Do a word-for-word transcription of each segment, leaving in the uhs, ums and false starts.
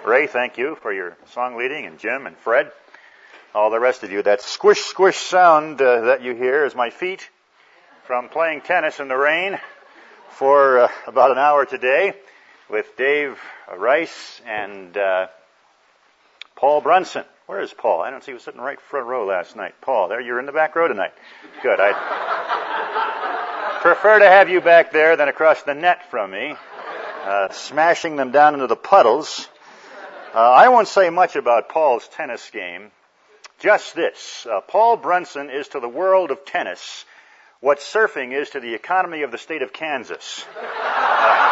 Ray, thank you for your song leading, and Jim and Fred, all the rest of you. That squish, squish sound uh, that you hear is my feet from playing tennis in the rain for uh, about an hour today with Dave Rice and uh, Paul Brunson. Where is Paul? I don't see he was sitting right front row last night. Paul, there, you're in the back row tonight. Good. I'd prefer to have you back there than across the net from me, uh, smashing them down into the puddles. Uh, I won't say much about Paul's tennis game. Just this. Uh, Paul Brunson is to the world of tennis what surfing is to the economy of the state of Kansas. Uh,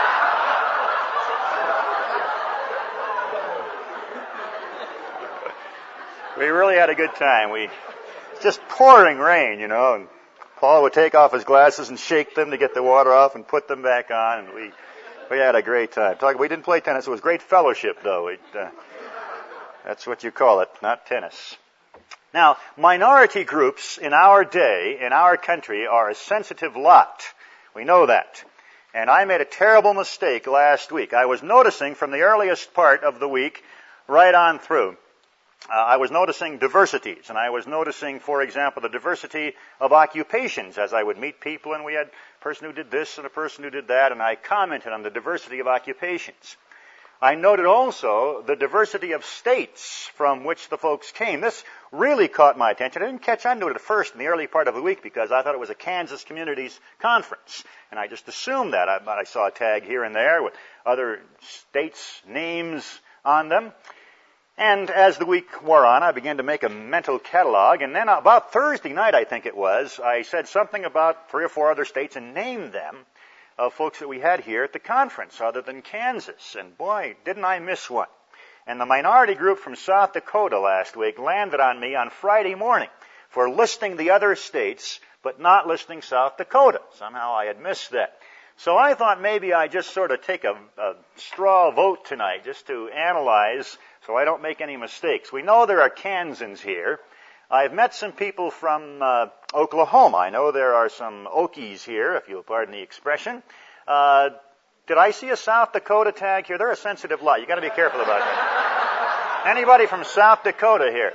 we really had a good time. We it's just pouring rain, you know, and Paul would take off his glasses and shake them to get the water off and put them back on, and we we had a great time. Talk, we didn't play tennis. It was great fellowship, though. It, uh, that's what you call it, not tennis. Now, minority groups in our day, in our country, are a sensitive lot. We know that. And I made a terrible mistake last week. I was noticing from the earliest part of the week right on through, uh, I was noticing diversities. And I was noticing, for example, the diversity of occupations as I would meet people, and we had a person who did this and a person who did that, and I commented on the diversity of occupations. I noted also the diversity of states from which the folks came. This really caught my attention. I didn't catch on to it at first in the early part of the week because I thought it was a Kansas Communities Conference. And I just assumed that. I, I saw a tag here and there with other states' names on them. And as the week wore on, I began to make a mental catalog. And then about Thursday night, I think it was, I said something about three or four other states and named them. Of folks that we had here at the conference other than Kansas. And boy, didn't I miss one. And the minority group from South Dakota last week landed on me on Friday morning for listing the other states, but not listing South Dakota. Somehow I had missed that. So I thought maybe I'd just sort of take a, a straw vote tonight just to analyze so I don't make any mistakes. We know there are Kansans here. I've met some people from uh, Oklahoma. I know there are some Okies here, if you'll pardon the expression. Uh, did I see a South Dakota tag here? They're a sensitive lot. You've got to be careful about that. Anybody from South Dakota here?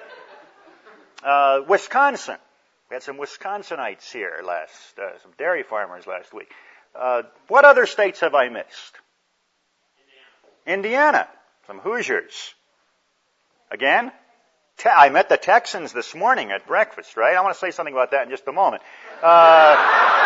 Uh, Wisconsin. We had some Wisconsinites here last, uh, some dairy farmers last week. Uh, what other states have I missed? Indiana. Indiana. Some Hoosiers. Again? I met the Texans this morning at breakfast, right? I want to say something about that in just a moment. Uh,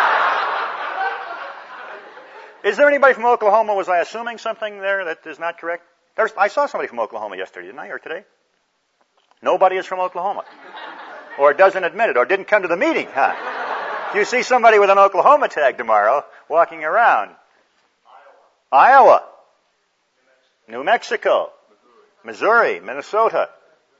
is there anybody from Oklahoma? Was I assuming something there that is not correct? There's, I saw somebody from Oklahoma yesterday, didn't I, or today? Nobody is from Oklahoma. Or doesn't admit it, or didn't come to the meeting, huh? You see somebody with an Oklahoma tag tomorrow walking around. Iowa. Iowa. New Mexico. Missouri. Minnesota.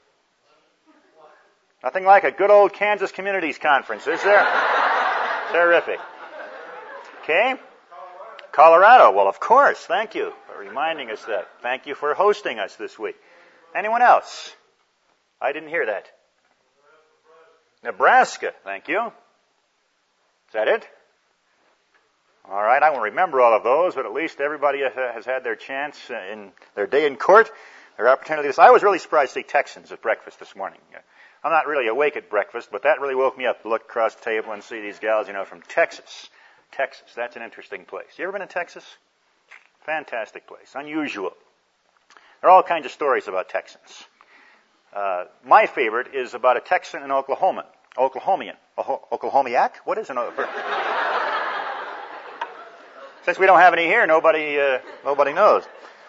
Nothing like a good old Kansas Communities Conference, is there? Terrific. Okay. Colorado. Well, of course. Thank you for reminding us that. Thank you for hosting us this week. Anyone else? I didn't hear that. Nebraska. Thank you. Is that it? All right. I won't remember all of those, but at least everybody has had their chance in their day in court, their opportunity. I was really surprised to see Texans at breakfast this morning. I'm not really awake at breakfast, but that really woke me up to look across the table and see these gals, you know, from Texas. Texas, that's an interesting place. You ever been to Texas? Fantastic place. Unusual. There are all kinds of stories about Texans. Uh, my favorite is about a Texan in Oklahoma. Oklahomian. Oh, Oklahomiac? What is an Oklahomiac? Since we don't have any here, nobody, uh, nobody knows.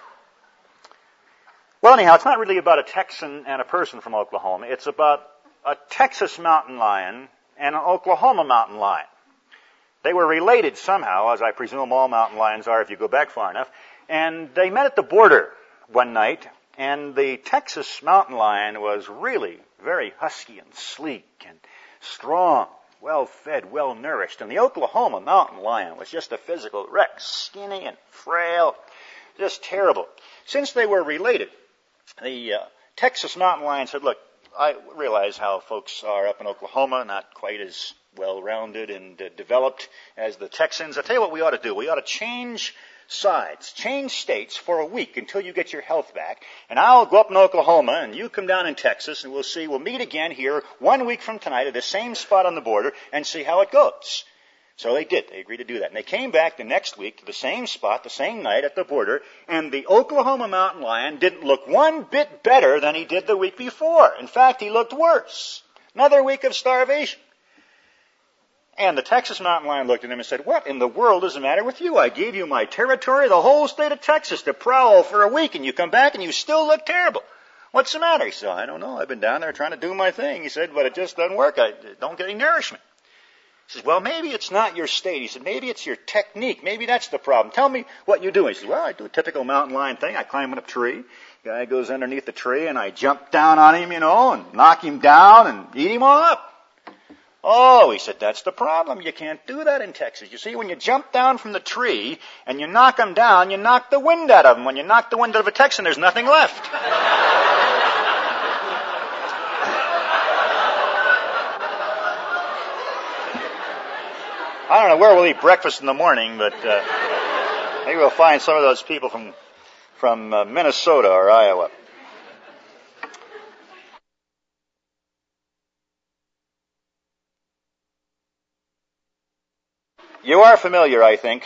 Well, anyhow, it's not really about a Texan and a person from Oklahoma. It's about a Texas mountain lion and an Oklahoma mountain lion. They were related somehow, as I presume all mountain lions are if you go back far enough. And they met at the border one night, and the Texas mountain lion was really very husky and sleek and strong, well-fed, well-nourished. And the Oklahoma mountain lion was just a physical wreck, skinny and frail, just terrible. Since they were related, the uh, Texas mountain lion said, look, I realize how folks are up in Oklahoma, not quite as well-rounded and uh, developed as the Texans. I'll tell you what we ought to do. We ought to change sides, change states for a week until you get your health back, and I'll go up in Oklahoma, and you come down in Texas, and we'll see, we'll meet again here one week from tonight at the same spot on the border and see how it goes. So they did. They agreed to do that. And they came back the next week to the same spot, the same night at the border, and the Oklahoma mountain lion didn't look one bit better than he did the week before. In fact, he looked worse. Another week of starvation. And the Texas mountain lion looked at him and said, what in the world is the matter with you? I gave you my territory, the whole state of Texas, to prowl for a week, and you come back and you still look terrible. What's the matter? He said, I don't know. I've been down there trying to do my thing. He said, but it just doesn't work. I don't get any nourishment. He says, well, maybe it's not your state. He said, maybe it's your technique. Maybe that's the problem. Tell me what you do. He says, well, I do a typical mountain lion thing. I climb up a tree. The guy goes underneath the tree, and I jump down on him, you know, and knock him down and eat him all up. Oh, he said, that's the problem. You can't do that in Texas. You see, when you jump down from the tree and you knock them down, you knock the wind out of them. When you knock the wind out of a Texan, there's nothing left. I don't know where we'll eat breakfast in the morning, but uh, maybe we'll find some of those people from from uh, Minnesota or Iowa. You are familiar, I think.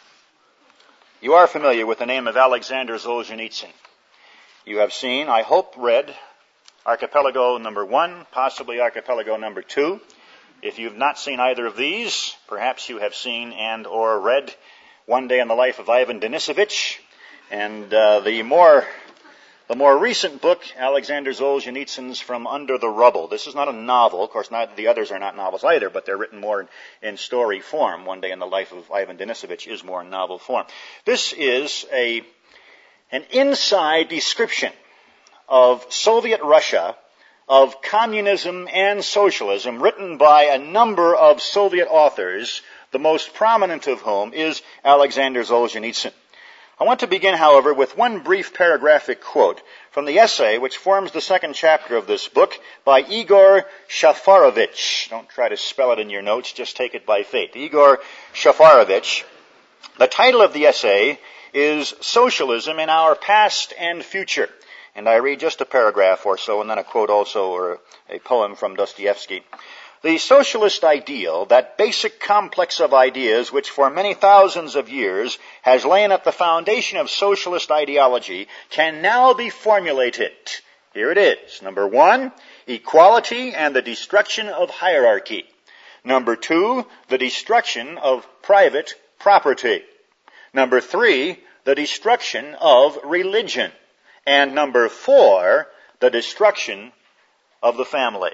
You are familiar with the name of Alexander Solzhenitsyn. You have seen, I hope, read Archipelago number one, possibly Archipelago number two. If you've not seen either of these, perhaps you have seen and or read One Day in the Life of Ivan Denisovich, and uh, the more the more recent book, Alexander Solzhenitsyn's From Under the Rubble. This is not a novel. Of course, not, the others are not novels either, but they're written more in, in story form. One Day in the Life of Ivan Denisovich is more in novel form. This is a an inside description of Soviet Russia, of communism and socialism, written by a number of Soviet authors, the most prominent of whom is Alexander Solzhenitsyn. I want to begin, however, with one brief paragraphic quote from the essay which forms the second chapter of this book by Igor Shafarevich. Don't try to spell it in your notes, just take it by faith. Igor Shafarevich. The title of the essay is Socialism in Our Past and Future. And I read just a paragraph or so, and then a quote also, or a poem from Dostoevsky. The socialist ideal, that basic complex of ideas which for many thousands of years has lain at the foundation of socialist ideology, can now be formulated. Here it is. Number one, equality and the destruction of hierarchy. Number two, the destruction of private property. Number three, the destruction of religion. And number four, the destruction of the family.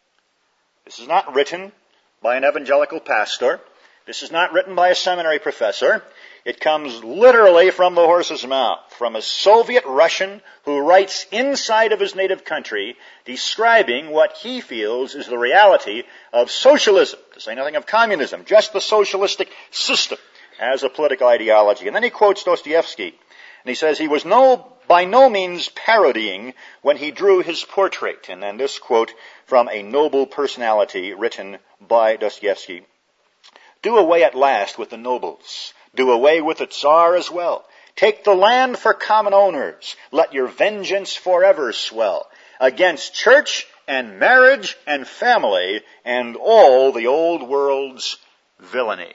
This is not written by an evangelical pastor. This is not written by a seminary professor. It comes literally from the horse's mouth, from a Soviet Russian who writes inside of his native country, describing what he feels is the reality of socialism, to say nothing of communism, just the socialistic system as a political ideology. And then he quotes Dostoevsky, and he says he was no by no means parodying when he drew his portrait. And then this quote from a noble personality written by Dostoevsky. Do away at last with the nobles. Do away with the Tsar as well. Take the land for common owners. Let your vengeance forever swell against church and marriage and family and all the old world's villainy.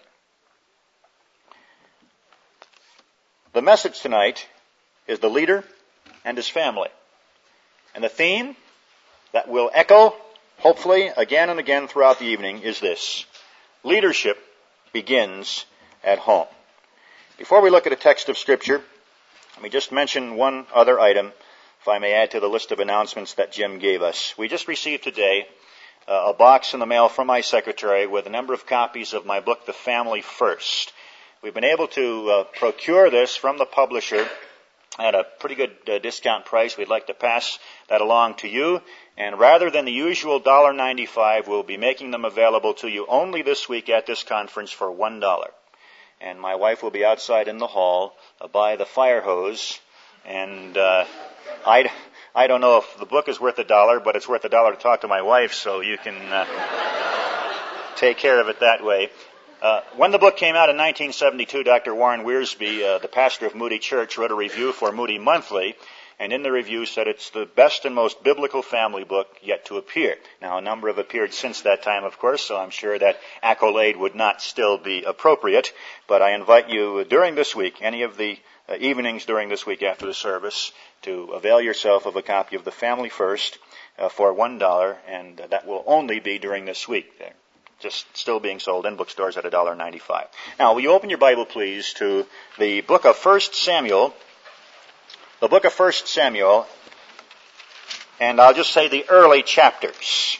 The message tonight is the leader and his family. And the theme that will echo, hopefully, again and again throughout the evening is this. Leadership begins at home. Before we look at a text of Scripture, let me just mention one other item, if I may add to the list of announcements that Jim gave us. We just received today uh, a box in the mail from my secretary with a number of copies of my book, The Family First. We've been able to uh, procure this from the publisher at a pretty good uh, discount price. We'd like to pass that along to you. And rather than the usual one dollar ninety-five, we'll be making them available to you only this week at this conference for one dollar. And my wife will be outside in the hall uh, by the fire hose. And uh, I, I don't know if the book is worth a dollar, but it's worth a dollar to talk to my wife, so you can uh, take care of it that way. Uh, when the book came out in nineteen seventy-two, Doctor Warren Wiersbe, uh, the pastor of Moody Church, wrote a review for Moody Monthly, and in the review said it's the best and most biblical family book yet to appear. Now, a number have appeared since that time, of course, so I'm sure that accolade would not still be appropriate, but I invite you during this week, any of the uh, evenings during this week after the service, to avail yourself of a copy of The Family First uh, for one dollar, and uh, that will only be during this week. They're just still being sold in bookstores at one dollar ninety-five. Now, will you open your Bible, please, to the book of First Samuel, the book of First Samuel, and I'll just say the early chapters.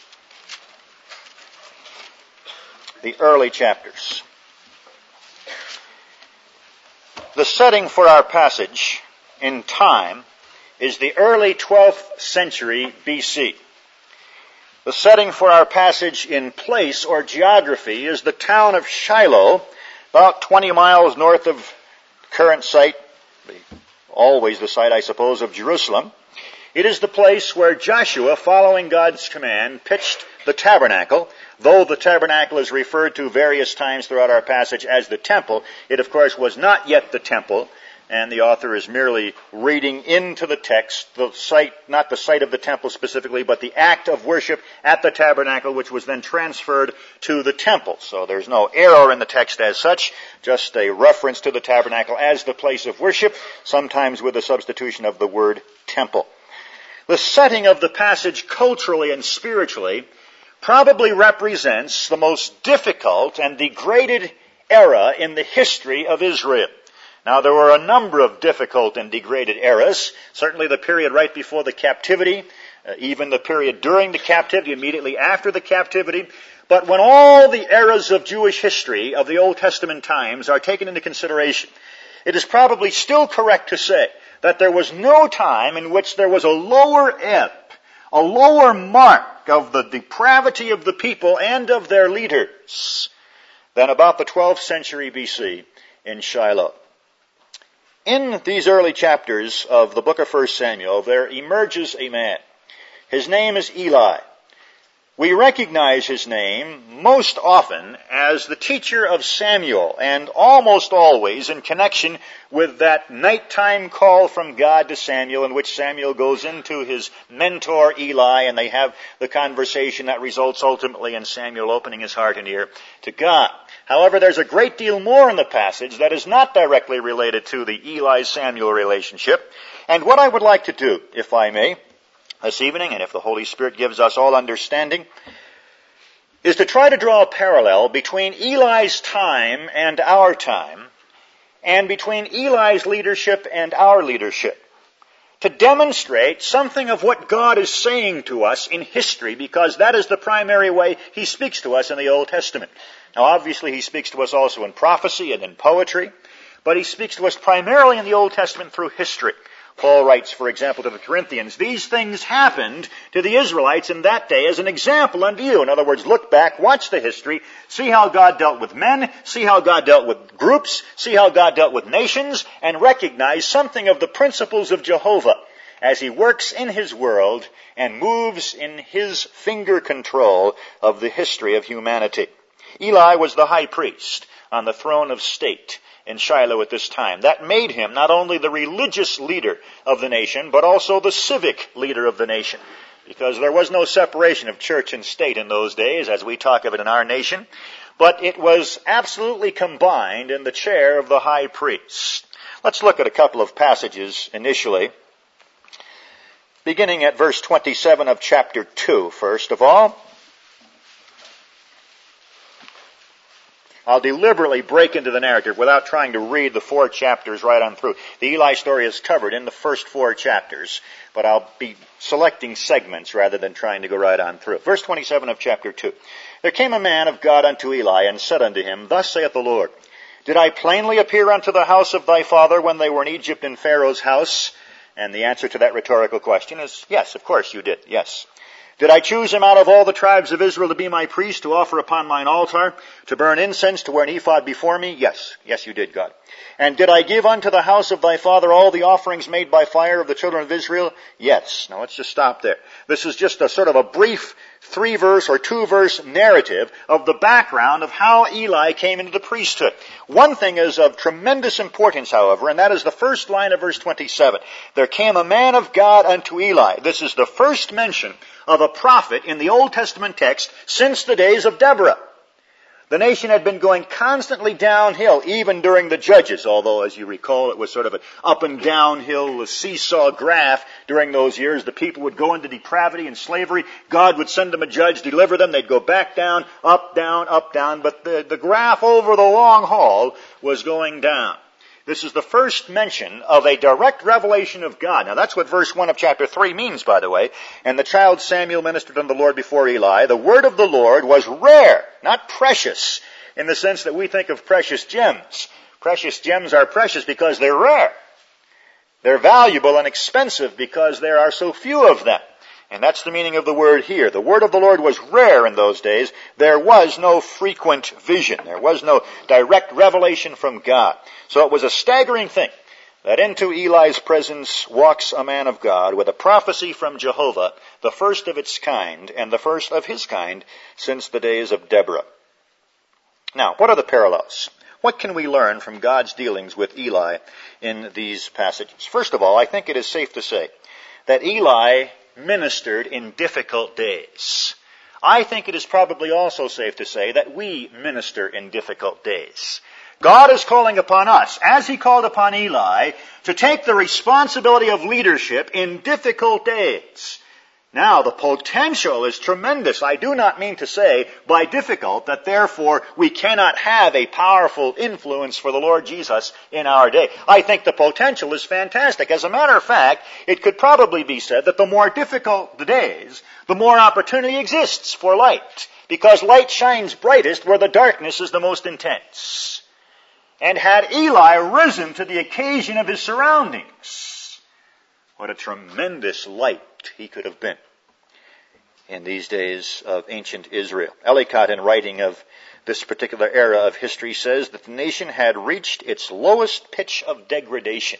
The early chapters. The setting for our passage in time is the early twelfth century B C. The setting for our passage in place or geography is the town of Shiloh, about twenty miles north of the current site, always the site, I suppose, of Jerusalem. It is the place where Joshua, following God's command, pitched the tabernacle. Though the tabernacle is referred to various times throughout our passage as the temple, it of course was not yet the temple, and the author is merely reading into the text the site, not the site of the temple specifically, but the act of worship at the tabernacle, which was then transferred to the temple. So there's no error in the text as such, just a reference to the tabernacle as the place of worship, sometimes with the substitution of the word temple. The setting of the passage culturally and spiritually probably represents the most difficult and degraded era in the history of Israel. Now, there were a number of difficult and degraded eras, certainly the period right before the captivity, uh, even the period during the captivity, immediately after the captivity. But when all the eras of Jewish history of the Old Testament times are taken into consideration, it is probably still correct to say that there was no time in which there was a lower ebb, a lower mark of the depravity of the people and of their leaders than about the twelfth century B C in Shiloh. In these early chapters of the book of First Samuel, there emerges a man. His name is Eli. We recognize his name most often as the teacher of Samuel, and almost always in connection with that nighttime call from God to Samuel, in which Samuel goes into his mentor Eli, and they have the conversation that results ultimately in Samuel opening his heart and ear to God. However, there's a great deal more in the passage that is not directly related to the Eli-Samuel relationship, and what I would like to do, if I may, this evening, and if the Holy Spirit gives us all understanding, is to try to draw a parallel between Eli's time and our time, and between Eli's leadership and our leadership, to demonstrate something of what God is saying to us in history, because that is the primary way He speaks to us in the Old Testament. Now, obviously, He speaks to us also in prophecy and in poetry, but He speaks to us primarily in the Old Testament through history. Paul writes, for example, to the Corinthians, these things happened to the Israelites in that day as an example unto you. In other words, look back, watch the history, see how God dealt with men, see how God dealt with groups, see how God dealt with nations, and recognize something of the principles of Jehovah as He works in His world and moves in His finger control of the history of humanity. Eli was the high priest on the throne of state in Shiloh at this time. That made him not only the religious leader of the nation, but also the civic leader of the nation, because there was no separation of church and state in those days, as we talk of it in our nation, but it was absolutely combined in the chair of the high priest. Let's look at a couple of passages initially, beginning at verse twenty-seven of chapter two, first of all. I'll deliberately break into the narrative without trying to read the four chapters right on through. The Eli story is covered in the first four chapters, but I'll be selecting segments rather than trying to go right on through. Verse twenty-seven of chapter two. There came a man of God unto Eli, and said unto him, Thus saith the Lord, Did I plainly appear unto the house of thy father when they were in Egypt in Pharaoh's house? And the answer to that rhetorical question is, yes, of course you did, yes. Did I choose him out of all the tribes of Israel to be my priest, to offer upon mine altar, to burn incense, to wear an ephod before me? Yes. Yes, you did, God. And did I give unto the house of thy father all the offerings made by fire of the children of Israel? Yes. Now let's just stop there. This is just a sort of a brief three-verse or two-verse narrative of the background of how Eli came into the priesthood. One thing is of tremendous importance, however, and that is the first line of verse twenty-seven. There came a man of God unto Eli. This is the first mention of a prophet in the Old Testament text since the days of Deborah. The nation had been going constantly downhill, even during the Judges, although, as you recall, it was sort of an up and downhill, a seesaw graph during those years. The people would go into depravity and slavery. God would send them a judge, deliver them. They'd go back down, up, down, up, down. But the, the graph over the long haul was going down. This is the first mention of a direct revelation of God. Now, that's what verse one of chapter three means, by the way. And the child Samuel ministered unto the Lord before Eli. The word of the Lord was rare, not precious, in the sense that we think of precious gems. Precious gems are precious because they're rare. They're valuable and expensive because there are so few of them. And that's the meaning of the word here. The word of the Lord was rare in those days. There was no frequent vision. There was no direct revelation from God. So it was a staggering thing that into Eli's presence walks a man of God with a prophecy from Jehovah, the first of its kind and the first of his kind since the days of Deborah. Now, what are the parallels? What can we learn from God's dealings with Eli in these passages? First of all, I think it is safe to say that Eli ministered in difficult days. I think it is probably also safe to say that we minister in difficult days. God is calling upon us, as he called upon Eli, to take the responsibility of leadership in difficult days. Now, the potential is tremendous. I do not mean to say by difficult that therefore we cannot have a powerful influence for the Lord Jesus in our day. I think the potential is fantastic. As a matter of fact, it could probably be said that the more difficult the days, the more opportunity exists for light, because light shines brightest where the darkness is the most intense. And had Eli risen to the occasion of his surroundings, what a tremendous light he could have been in these days of ancient Israel. Ellicott, in writing of this particular era of history, says that the nation had reached its lowest pitch of degradation.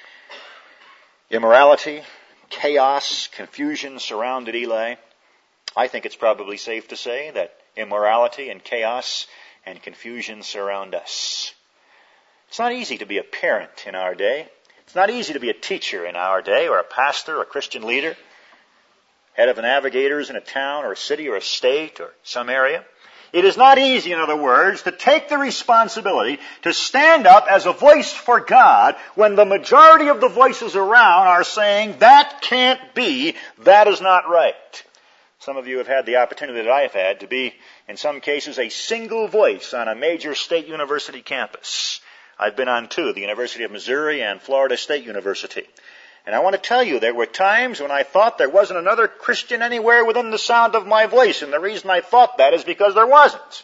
Immorality, chaos, confusion surrounded Eli. I think it's probably safe to say that immorality and chaos and confusion surround us. It's not easy to be a parent in our day. It's not easy to be a teacher in our day, or a pastor, or a Christian leader, head of the navigators in a town, or a city, or a state, or some area. It is not easy, in other words, to take the responsibility to stand up as a voice for God when the majority of the voices around are saying, that can't be, that is not right. Some of you have had the opportunity that I have had to be, in some cases, a single voice on a major state university campus. I've been on two, the University of Missouri and Florida State University. And I want to tell you, there were times when I thought there wasn't another Christian anywhere within the sound of my voice. And the reason I thought that is because there wasn't.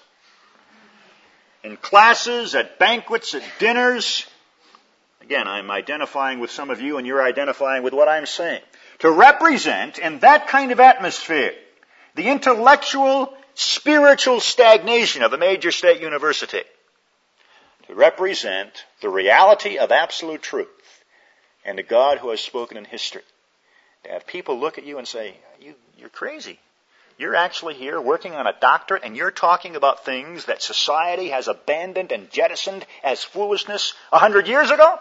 In classes, at banquets, at dinners. Again, I'm identifying with some of you and you're identifying with what I'm saying. To represent in that kind of atmosphere the intellectual, spiritual stagnation of a major state university. To represent the reality of absolute truth and a God who has spoken in history. To have people look at you and say, you, you're crazy. You're actually here working on a doctorate and you're talking about things that society has abandoned and jettisoned as foolishness a hundred years ago?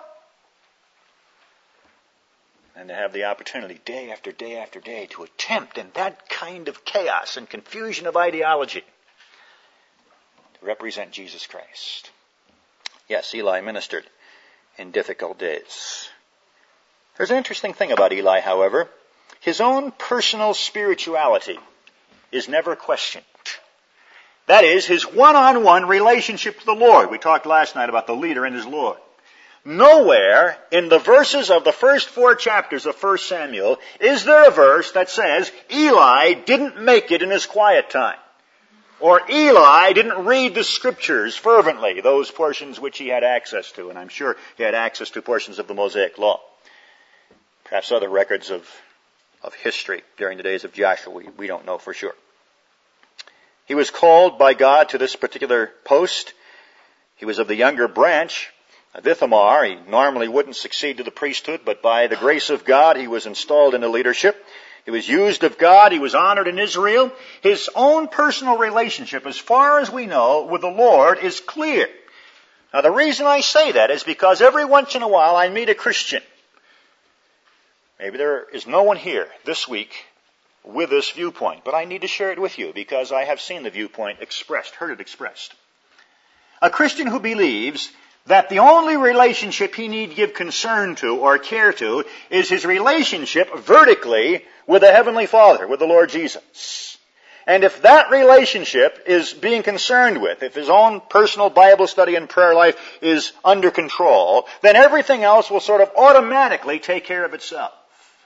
And to have the opportunity day after day after day to attempt in that kind of chaos and confusion of ideology to represent Jesus Christ. Yes, Eli ministered in difficult days. There's an interesting thing about Eli, however. His own personal spirituality is never questioned. That is, his one-on-one relationship to the Lord. We talked last night about the leader and his Lord. Nowhere in the verses of the first four chapters of First Samuel is there a verse that says Eli didn't make it in his quiet time. Or Eli didn't read the Scriptures fervently, those portions which he had access to. And I'm sure he had access to portions of the Mosaic Law. Perhaps other records of, of history during the days of Joshua. We, we don't know for sure. He was called by God to this particular post. He was of the younger branch of Ithamar. He normally wouldn't succeed to the priesthood, but by the grace of God, he was installed into leadership. He was used of God. He was honored in Israel. His own personal relationship, as far as we know, with the Lord is clear. Now, the reason I say that is because every once in a while I meet a Christian. Maybe there is no one here this week with this viewpoint, but I need to share it with you because I have seen the viewpoint expressed, heard it expressed. A Christian who believes that the only relationship he need give concern to or care to is his relationship vertically with the Heavenly Father, with the Lord Jesus. And if that relationship is being concerned with, if his own personal Bible study and prayer life is under control, then everything else will sort of automatically take care of itself.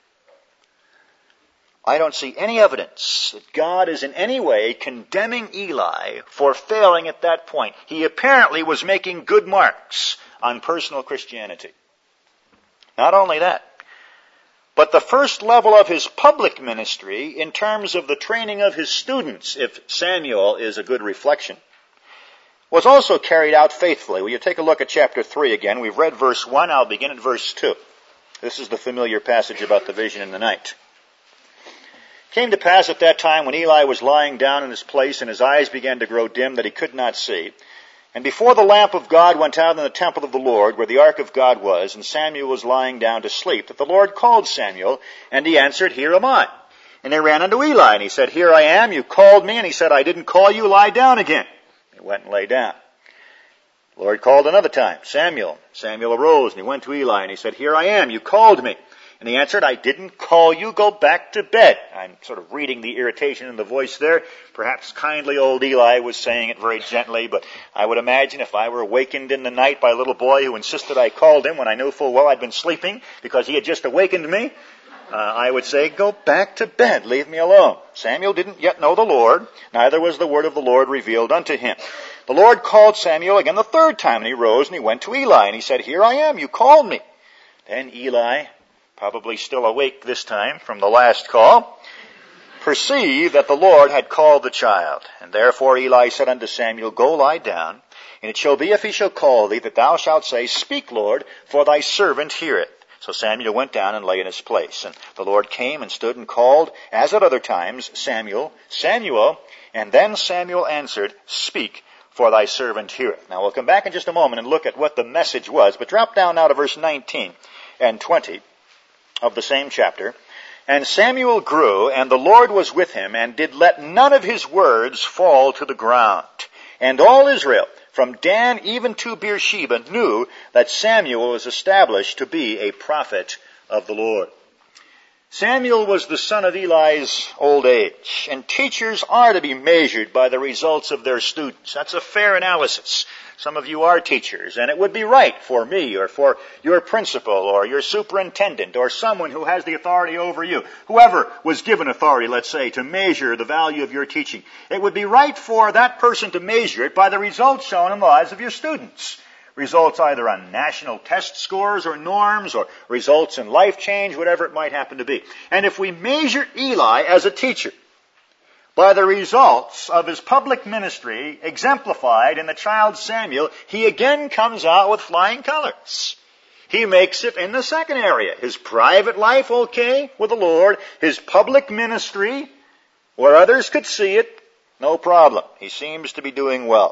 I don't see any evidence that God is in any way condemning Eli for failing at that point. He apparently was making good marks on personal Christianity. Not only that, but the first level of his public ministry in terms of the training of his students, if Samuel is a good reflection, was also carried out faithfully. Will you take a look at chapter three again? We've read verse one. I'll begin at verse two. This is the familiar passage about the vision in the night. It came to pass at that time when Eli was lying down in his place and his eyes began to grow dim that he could not see. And before the lamp of God went out in the temple of the Lord, where the ark of God was, and Samuel was lying down to sleep, that the Lord called Samuel, and he answered, Here am I. And they ran unto Eli, and he said, Here I am, you called me. And he said, I didn't call you, lie down again. He went and lay down. The Lord called another time, Samuel. Samuel arose, and he went to Eli, and he said, Here I am, you called me. And he answered, I didn't call you, go back to bed. I'm sort of reading the irritation in the voice there. Perhaps kindly old Eli was saying it very gently, but I would imagine if I were awakened in the night by a little boy who insisted I called him when I knew full well I'd been sleeping because he had just awakened me, uh, I would say, go back to bed, leave me alone. Samuel didn't yet know the Lord, neither was the word of the Lord revealed unto him. The Lord called Samuel again the third time, and he rose and he went to Eli, and he said, Here I am, you called me. Then Eli, probably still awake this time from the last call, perceived that the Lord had called the child. And therefore Eli said unto Samuel, Go lie down, and it shall be if he shall call thee, that thou shalt say, Speak, Lord, for thy servant heareth. So Samuel went down and lay in his place. And the Lord came and stood and called, as at other times, Samuel, Samuel. And then Samuel answered, Speak, for thy servant heareth. Now we'll come back in just a moment and look at what the message was. But drop down now to verse nineteen and twenty. Of the same chapter. And Samuel grew, and the Lord was with him, and did let none of his words fall to the ground. And all Israel, from Dan even to Beersheba, knew that Samuel was established to be a prophet of the Lord. Samuel was the son of Eli's old age, and teachers are to be measured by the results of their students. That's a fair analysis. Some of you are teachers, and it would be right for me or for your principal or your superintendent or someone who has the authority over you, whoever was given authority, let's say, to measure the value of your teaching. It would be right for that person to measure it by the results shown in the lives of your students. Results either on national test scores or norms or results in life change, whatever it might happen to be. And if we measure Eli as a teacher by the results of his public ministry exemplified in the child Samuel, he again comes out with flying colors. He makes it in the second area. His private life, okay, with the Lord. His public ministry, where others could see it, no problem. He seems to be doing well.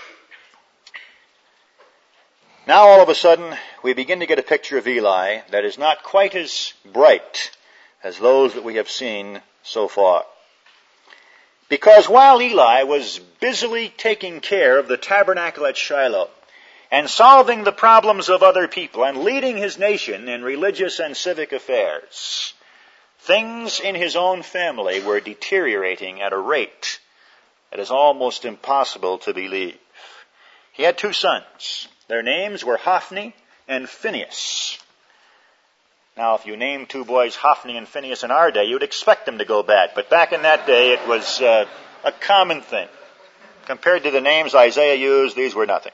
Now all of a sudden, we begin to get a picture of Eli that is not quite as bright as those that we have seen so far. Because while Eli was busily taking care of the tabernacle at Shiloh and solving the problems of other people and leading his nation in religious and civic affairs, things in his own family were deteriorating at a rate that is almost impossible to believe. He had two sons. Their names were Hophni and Phinehas. Now, if you name two boys Hophni and Phinehas in our day, you'd expect them to go bad. But back in that day, it was uh, a common thing. Compared to the names Isaiah used, these were nothing.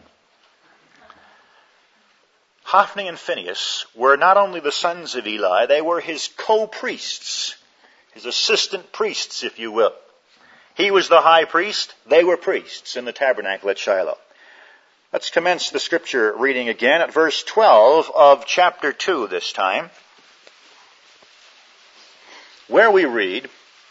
Hophni and Phinehas were not only the sons of Eli, they were his co-priests, his assistant priests, if you will. He was the high priest, they were priests in the tabernacle at Shiloh. Let's commence the scripture reading again at verse twelve of chapter two this time. where we read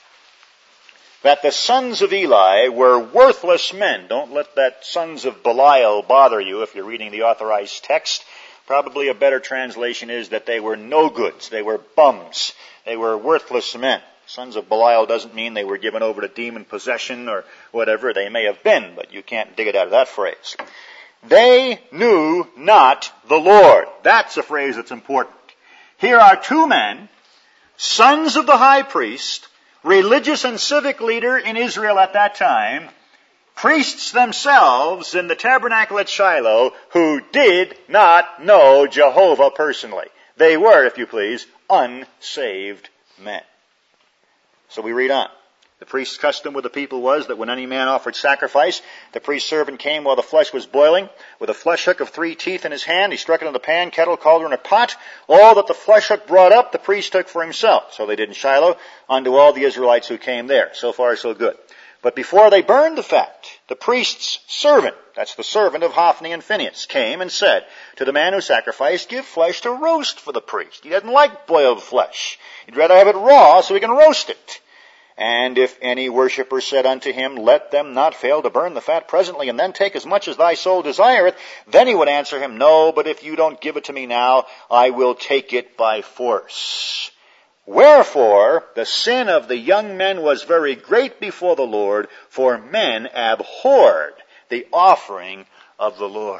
that the sons of Eli were worthless men. Don't let that sons of Belial bother you if you're reading the authorized text. Probably a better translation is that they were no goods. They were bums. They were worthless men. Sons of Belial doesn't mean they were given over to demon possession or whatever. They may have been, but you can't dig it out of that phrase. They knew not the Lord. That's a phrase that's important. Here are two men, sons of the high priest, religious and civic leader in Israel at that time, priests themselves in the tabernacle at Shiloh, who did not know Jehovah personally. They were, if you please, unsaved men. So we read on. The priest's custom with the people was that when any man offered sacrifice, the priest's servant came while the flesh was boiling, with a flesh hook of three teeth in his hand. He struck it in the pan, kettle, cauldron, or pot. All that the flesh hook brought up, the priest took for himself. So they did in Shiloh unto all the Israelites who came there. So far, so good. But before they burned the fat, the priest's servant, that's the servant of Hophni and Phinehas, came and said to the man who sacrificed, give flesh to roast for the priest. He doesn't like boiled flesh. He'd rather have it raw so he can roast it. And if any worshipper said unto him, let them not fail to burn the fat presently, and then take as much as thy soul desireth, then he would answer him, no, but if you don't give it to me now, I will take it by force. Wherefore, the sin of the young men was very great before the Lord, for men abhorred the offering of the Lord.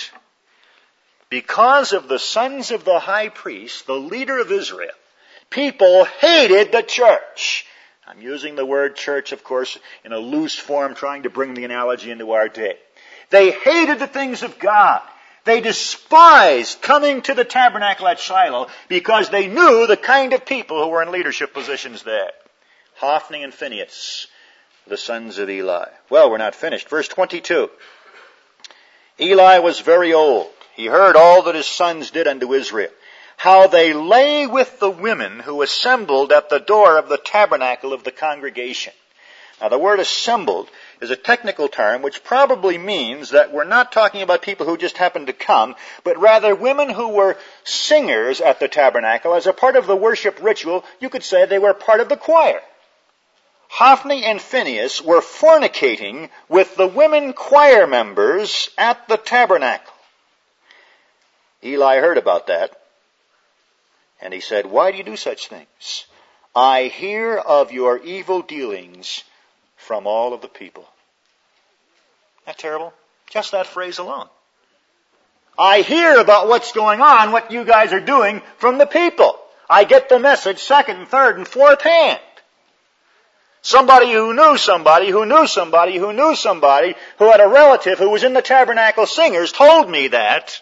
Because of the sons of the high priest, the leader of Israel, people hated the church. I'm using the word church, of course, in a loose form, trying to bring the analogy into our day. They hated the things of God. They despised coming to the tabernacle at Shiloh because they knew the kind of people who were in leadership positions there. Hophni and Phinehas, the sons of Eli. Well, we're not finished. Verse twenty-two. Eli was very old. He heard all that his sons did unto Israel, how they lay with the women who assembled at the door of the tabernacle of the congregation. Now, the word assembled is a technical term which probably means that we're not talking about people who just happened to come, but rather women who were singers at the tabernacle. As a part of the worship ritual, you could say they were part of the choir. Hophni and Phinehas were fornicating with the women choir members at the tabernacle. Eli heard about that. And he said, why do you do such things? I hear of your evil dealings from all of the people. Isn't that terrible? Just that phrase alone. I hear about what's going on, what you guys are doing from the people. I get the message second and third and fourth hand. Somebody who knew somebody who knew somebody who knew somebody who had a relative who was in the tabernacle singers told me that.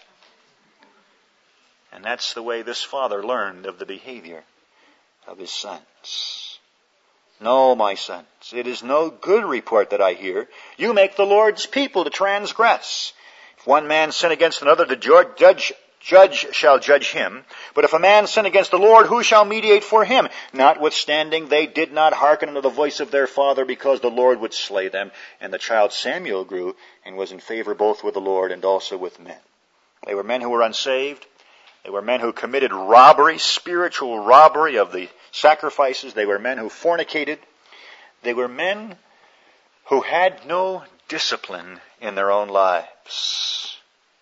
And that's the way this father learned of the behavior of his sons. No, my sons, it is no good report that I hear. You make the Lord's people to transgress. If one man sin against another, the judge, judge shall judge him. But if a man sin against the Lord, who shall mediate for him? Notwithstanding, they did not hearken unto the voice of their father, because the Lord would slay them. And the child Samuel grew and was in favor both with the Lord and also with men. They were men who were unsaved. They were men who committed robbery, spiritual robbery of the sacrifices. They were men who fornicated. They were men who had no discipline in their own lives.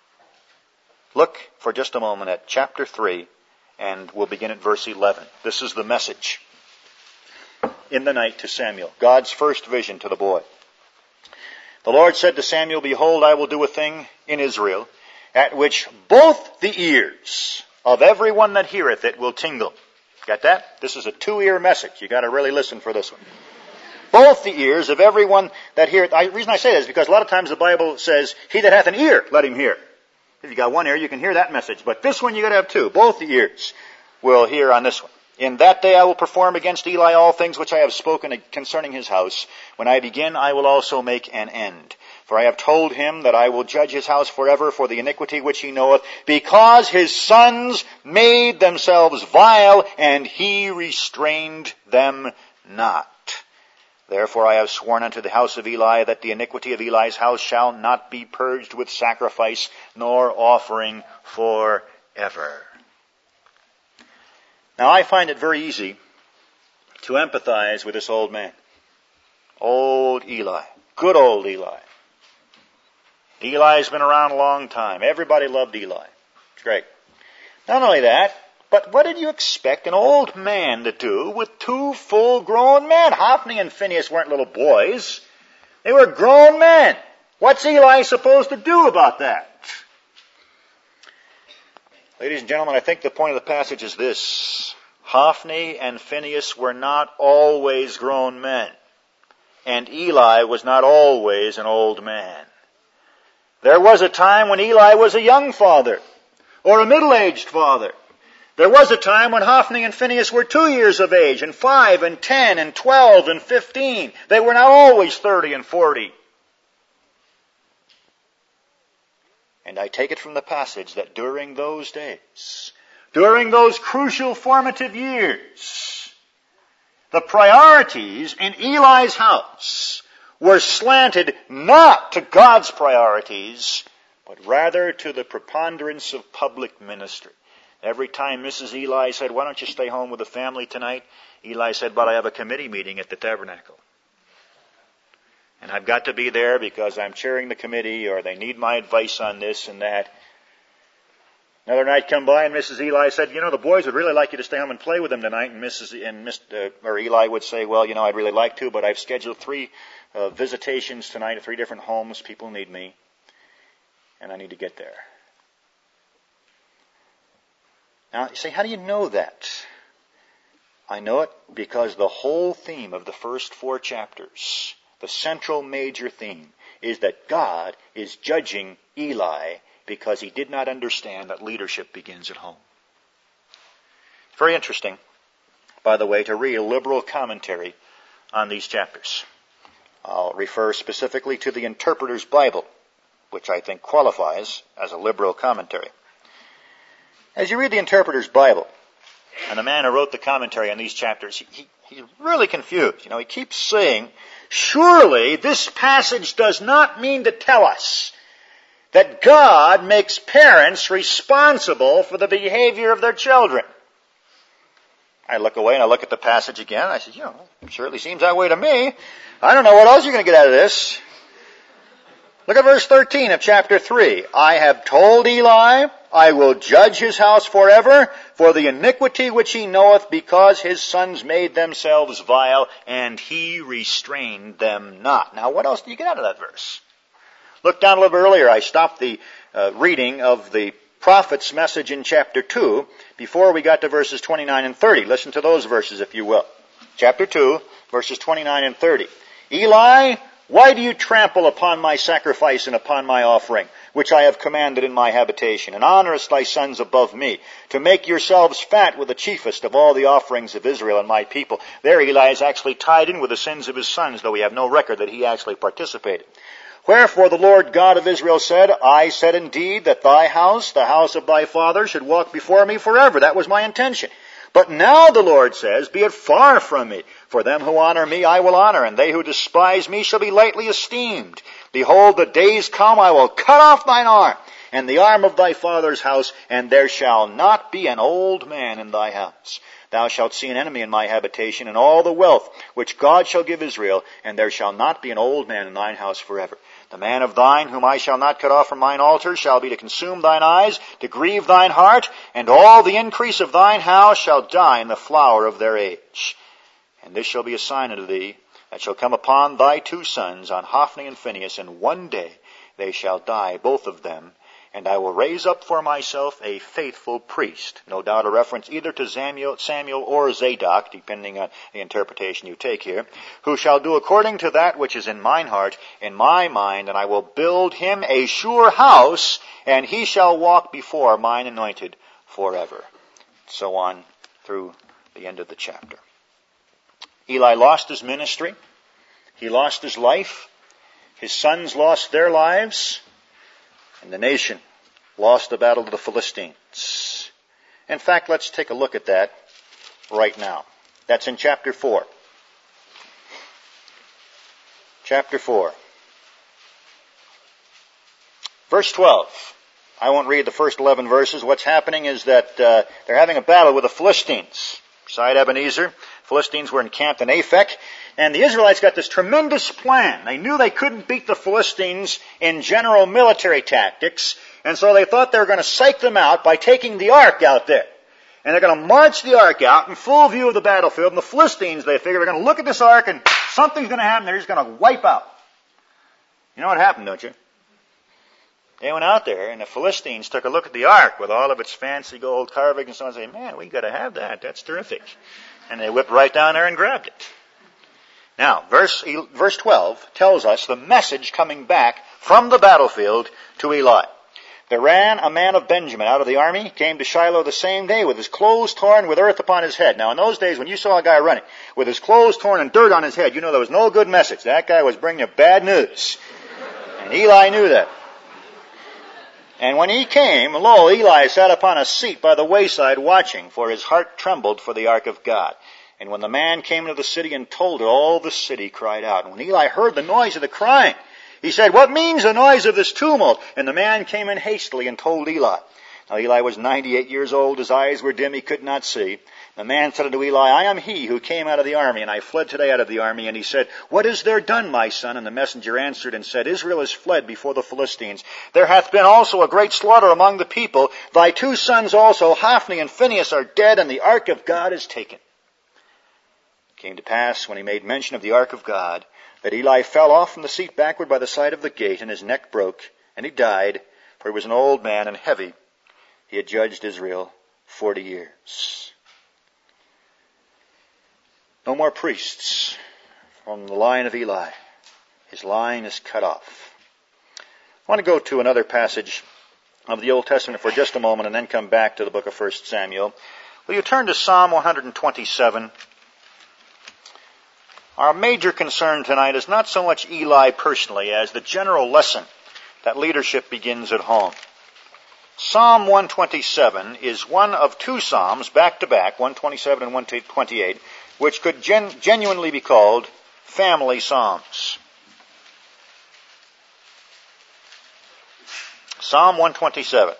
Look for just a moment at chapter three, and we'll begin at verse eleven. This is the message in the night to Samuel, God's first vision to the boy. The Lord said to Samuel, behold, I will do a thing in Israel, at which both the ears of everyone that heareth it will tingle. Got that? This is a two-ear message. You got to really listen for this one. Both the ears of everyone that heareth. The reason I say that is because a lot of times the Bible says, he that hath an ear, let him hear. If you got one ear, you can hear that message. But this one you got to have two. Both the ears will hear on this one. In that day I will perform against Eli all things which I have spoken concerning his house. When I begin, I will also make an end. For I have told him that I will judge his house forever for the iniquity which he knoweth, because his sons made themselves vile, and he restrained them not. Therefore I have sworn unto the house of Eli that the iniquity of Eli's house shall not be purged with sacrifice nor offering forever. Now I find it very easy to empathize with this old man. Old Eli. Good old Eli. Eli's been around a long time. Everybody loved Eli. It's great. Not only that, but what did you expect an old man to do with two full-grown men? Hophni and Phinehas weren't little boys. They were grown men. What's Eli supposed to do about that? Ladies and gentlemen, I think the point of the passage is this. Hophni and Phinehas were not always grown men. And Eli was not always an old man. There was a time when Eli was a young father, or a middle-aged father. There was a time when Hophni and Phinehas were two years of age, and five, and ten, and twelve, and fifteen. They were not always thirty and forty. And I take it from the passage that during those days, during those crucial formative years, the priorities in Eli's house were slanted not to God's priorities, but rather to the preponderance of public ministry. Every time Missus Eli said, "Why don't you stay home with the family tonight?" Eli said, "But I have a committee meeting at the tabernacle. And I've got to be there because I'm chairing the committee, or they need my advice on this and that." Another night come by and Missus Eli said, "You know, the boys would really like you to stay home and play with them tonight." And Missus and Mister or Eli would say, "Well, you know, I'd really like to, but I've scheduled three uh, visitations tonight at three different homes. People need me, and I need to get there." Now, you say, how do you know that? I know it because the whole theme of the first four chapters, the central major theme, is that God is judging Eli because he did not understand that leadership begins at home. It's very interesting, by the way, to read a liberal commentary on these chapters. I'll refer specifically to the Interpreter's Bible, which I think qualifies as a liberal commentary. As you read the Interpreter's Bible, and the man who wrote the commentary on these chapters, he, he, he's really confused. You know, he keeps saying, surely this passage does not mean to tell us that God makes parents responsible for the behavior of their children. I look away and I look at the passage again. I said, you know, it certainly seems that way to me. I don't know what else you're going to get out of this. Look at verse thirteen of chapter three. I have told Eli, I will judge his house forever for the iniquity which he knoweth, because his sons made themselves vile, and he restrained them not. Now, what else do you get out of that verse? Look down a little bit earlier. I stopped the uh, reading of the prophet's message in chapter two before we got to verses twenty-nine and thirty. Listen to those verses, if you will. Chapter two, verses twenty-nine and thirty. Eli, why do you trample upon my sacrifice and upon my offering, which I have commanded in my habitation, and honorest thy sons above me, to make yourselves fat with the chiefest of all the offerings of Israel and my people? There Eli is actually tied in with the sins of his sons, though we have no record that he actually participated. Wherefore the Lord God of Israel said, I said indeed that thy house, the house of thy father, should walk before me forever. That was my intention. But now the Lord says, be it far from me. For them who honor me I will honor, and they who despise me shall be lightly esteemed. Behold, the days come, I will cut off thine arm, and the arm of thy father's house, and there shall not be an old man in thy house. Thou shalt see an enemy in my habitation, and all the wealth which God shall give Israel, and there shall not be an old man in thine house forever. The man of thine, whom I shall not cut off from mine altar, shall be to consume thine eyes, to grieve thine heart, and all the increase of thine house shall die in the flower of their age. And this shall be a sign unto thee, that shall come upon thy two sons, on Hophni and Phinehas, and one day they shall die, both of them, and I will raise up for myself a faithful priest. No doubt a reference either to Samuel, Samuel or Zadok, depending on the interpretation you take here, who shall do according to that which is in mine heart, in my mind, and I will build him a sure house, and he shall walk before mine anointed forever. So on through the end of the chapter. Eli lost his ministry. He lost his life. His sons lost their lives. And the nation lost the battle to the Philistines. In fact, let's take a look at that right now. That's in chapter four. Chapter four. Verse twelve. I won't read the first eleven verses. What's happening is that uh, they're having a battle with the Philistines. Beside Ebenezer, Philistines were encamped in Aphek, and the Israelites got this tremendous plan. They knew they couldn't beat the Philistines in general military tactics, and so they thought they were going to psych them out by taking the ark out there. And they're going to march the ark out in full view of the battlefield, and the Philistines, they figured, are going to look at this ark, and something's going to happen. They're just going to wipe out. You know what happened, don't you? They went out there, and the Philistines took a look at the ark with all of its fancy gold carving and so on, and said, man, we got to have that. That's terrific. And they whipped right down there and grabbed it. Now, verse, verse twelve tells us the message coming back from the battlefield to Eli. There ran a man of Benjamin out of the army, came to Shiloh the same day with his clothes torn with earth upon his head. Now, in those days, when you saw a guy running with his clothes torn and dirt on his head, you know there was no good message. That guy was bringing you bad news. And Eli knew that. And when he came, lo, Eli sat upon a seat by the wayside watching, for his heart trembled for the ark of God. And when the man came into the city and told it, all the city cried out. And when Eli heard the noise of the crying, he said, what means the noise of this tumult? And the man came in hastily and told Eli. Now Eli was ninety-eight years old, his eyes were dim, he could not see. The man said unto Eli, I am he who came out of the army, and I fled today out of the army. And he said, what is there done, my son? And the messenger answered and said, Israel is fled before the Philistines. There hath been also a great slaughter among the people. Thy two sons also, Hophni and Phinehas, are dead, and the ark of God is taken. It came to pass, when he made mention of the ark of God, that Eli fell off from the seat backward by the side of the gate, and his neck broke, and he died, for he was an old man and heavy. He had judged Israel forty years. No more priests from the line of Eli. His line is cut off. I want to go to another passage of the Old Testament for just a moment and then come back to the book of First Samuel. Will you turn to Psalm one twenty-seven? Our major concern tonight is not so much Eli personally as the general lesson that leadership begins at home. Psalm one twenty-seven is one of two psalms back to back, one twenty-seven and one twenty-eight, which could gen- genuinely be called family psalms. Psalm one twenty-seven.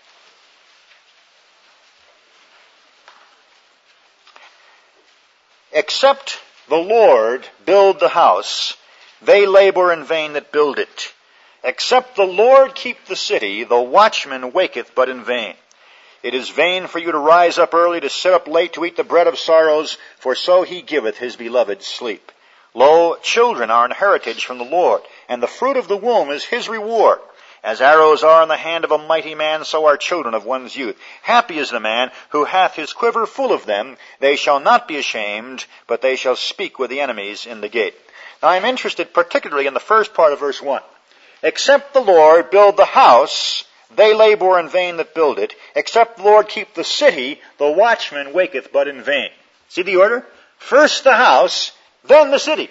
Except the Lord build the house, they labor in vain that build it. Except the Lord keep the city, the watchman waketh but in vain. It is vain for you to rise up early, to sit up late, to eat the bread of sorrows, for so he giveth his beloved sleep. Lo, children are an heritage from the Lord, and the fruit of the womb is his reward. As arrows are in the hand of a mighty man, so are children of one's youth. Happy is the man who hath his quiver full of them. They shall not be ashamed, but they shall speak with the enemies in the gate. Now I'm interested particularly in the first part of verse one. Except the Lord build the house, they labor in vain that build it. Except the Lord keep the city, the watchman waketh but in vain. See the order? First the house, then the city.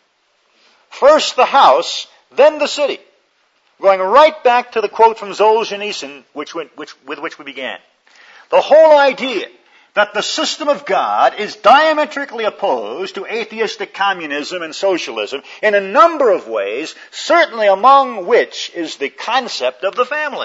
First the house, then the city. Going right back to the quote from Solzhenitsyn, which, which, with which we began. The whole idea that the system of God is diametrically opposed to atheistic communism and socialism in a number of ways, certainly among which is the concept of the family.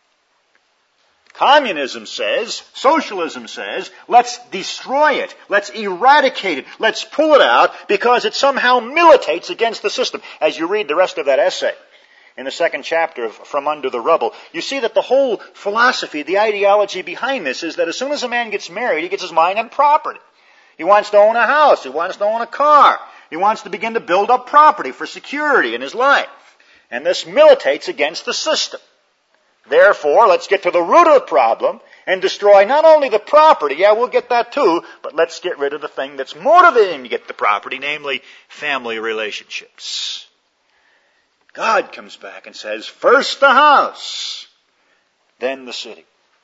Communism says, socialism says, let's destroy it, let's eradicate it, let's pull it out because it somehow militates against the system. As you read the rest of that essay, in the second chapter of From Under the Rubble, you see that the whole philosophy, the ideology behind this is that as soon as a man gets married, he gets his mind on property. He wants to own a house. He wants to own a car. He wants to begin to build up property for security in his life. And this militates against the system. Therefore, let's get to the root of the problem and destroy not only the property, yeah, we'll get that too, but let's get rid of the thing that's motivating to get the property, namely family relationships. God comes back and says, first the house, then the city.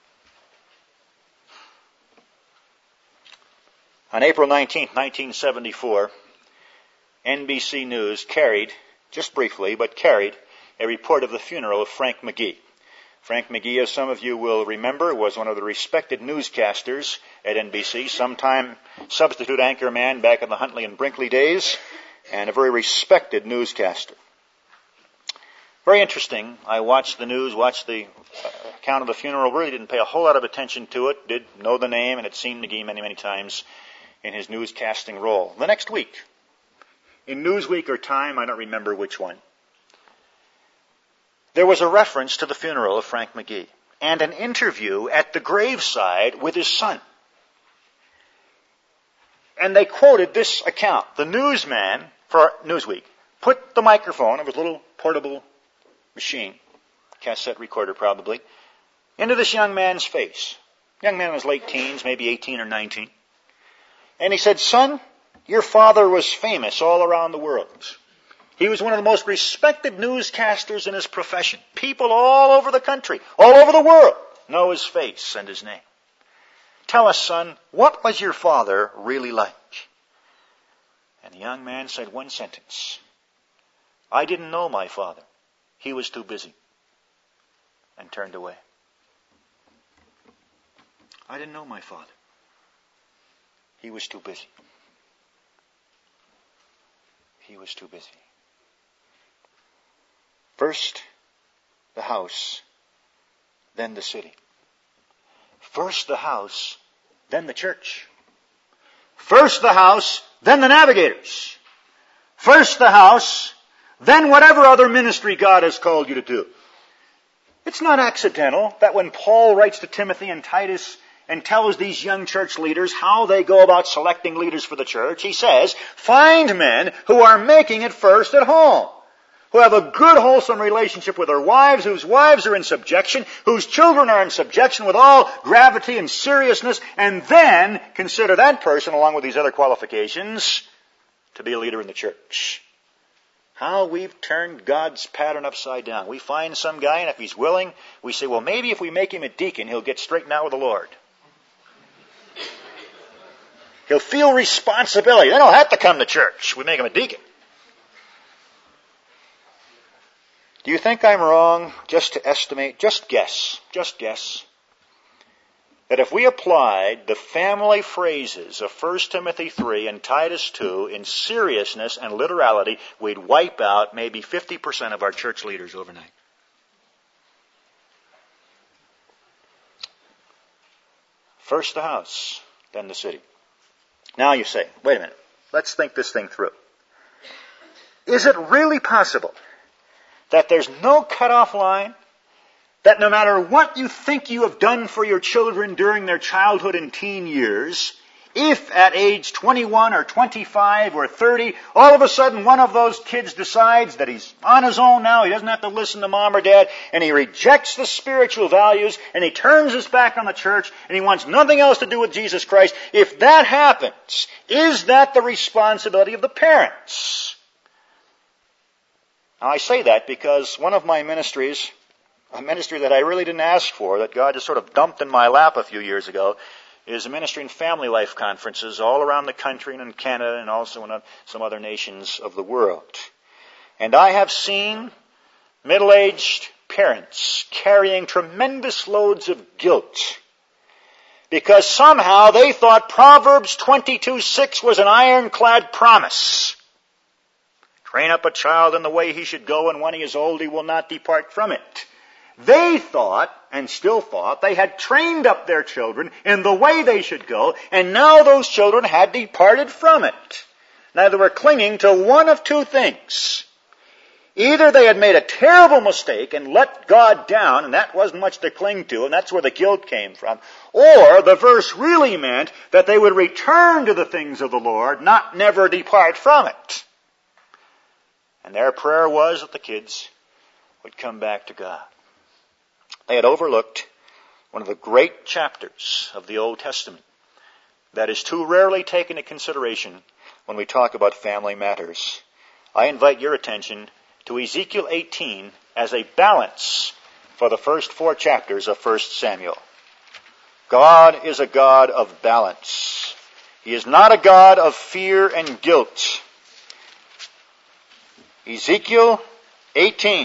On April nineteenth, nineteen seventy-four, N B C News carried, just briefly, but carried a report of the funeral of Frank McGee. Frank McGee, as some of you will remember, was one of the respected newscasters at N B C, sometime substitute anchor man back in the Huntley and Brinkley days, and a very respected newscaster. Very interesting. I watched the news, watched the account of the funeral, really didn't pay a whole lot of attention to it, did know the name and had seen McGee many, many times. in his newscasting role. The next week, in Newsweek or Time, I don't remember which one, there was a reference to the funeral of Frank McGee and an interview at the graveside with his son. And they quoted this account. The newsman for Newsweek put the microphone of his little portable machine, cassette recorder probably, into this young man's face. Young man in his late teens, maybe eighteen or nineteen. And he said, "Son, your father was famous all around the world. He was one of the most respected newscasters in his profession. People all over the country, all over the world, know his face and his name. Tell us, son, what was your father really like?" And the young man said one sentence. "I didn't know my father. He was too busy." And turned away. I didn't know my father. He was too busy. He was too busy. First the house, then the city. First the house, then the church. First the house, then the navigators. First the house, then whatever other ministry God has called you to do. It's not accidental that when Paul writes to Timothy and Titus and tells these young church leaders how they go about selecting leaders for the church, he says, find men who are making it first at home, who have a good, wholesome relationship with their wives, whose wives are in subjection, whose children are in subjection with all gravity and seriousness, and then consider that person, along with these other qualifications, to be a leader in the church. How we've turned God's pattern upside down. We find some guy, and if he's willing, we say, well, maybe if we make him a deacon, he'll get straightened out with the Lord. He'll feel responsibility. Then he'll have to come to church. We make him a deacon. Do you think I'm wrong just to estimate, just guess, just guess, that if we applied the family phrases of First Timothy three and Titus two in seriousness and literality, we'd wipe out maybe fifty percent of our church leaders overnight? First the house, then the city. Now you say, wait a minute, let's think this thing through. Is it really possible that there's no cutoff line? That no matter what you think you have done for your children during their childhood and teen years, if at age twenty-one or twenty-five or thirty, all of a sudden one of those kids decides that he's on his own now, he doesn't have to listen to mom or dad, and he rejects the spiritual values, and he turns his back on the church, and he wants nothing else to do with Jesus Christ, if that happens, is that the responsibility of the parents? Now I say that because one of my ministries, a ministry that I really didn't ask for, that God just sort of dumped in my lap a few years ago, is a ministry in family life conferences all around the country and in Canada and also in some other nations of the world. And I have seen middle-aged parents carrying tremendous loads of guilt because somehow they thought Proverbs twenty-two six was an ironclad promise. Train up a child in the way he should go, and when he is old he will not depart from it. They thought, and still thought, they had trained up their children in the way they should go, and now those children had departed from it. Now they were clinging to one of two things. Either they had made a terrible mistake and let God down, and that wasn't much to cling to, and that's where the guilt came from, or the verse really meant that they would return to the things of the Lord, not never depart from it. And their prayer was that the kids would come back to God. They had overlooked one of the great chapters of the Old Testament that is too rarely taken into consideration when we talk about family matters. I invite your attention to Ezekiel eighteen as a balance for the first four chapters of First Samuel. God is a God of balance. He is not a God of fear and guilt. Ezekiel eighteen.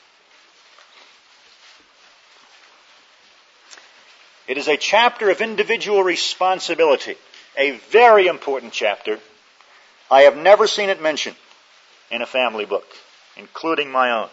It is a chapter of individual responsibility, a very important chapter. I have never seen it mentioned in a family book, including my own.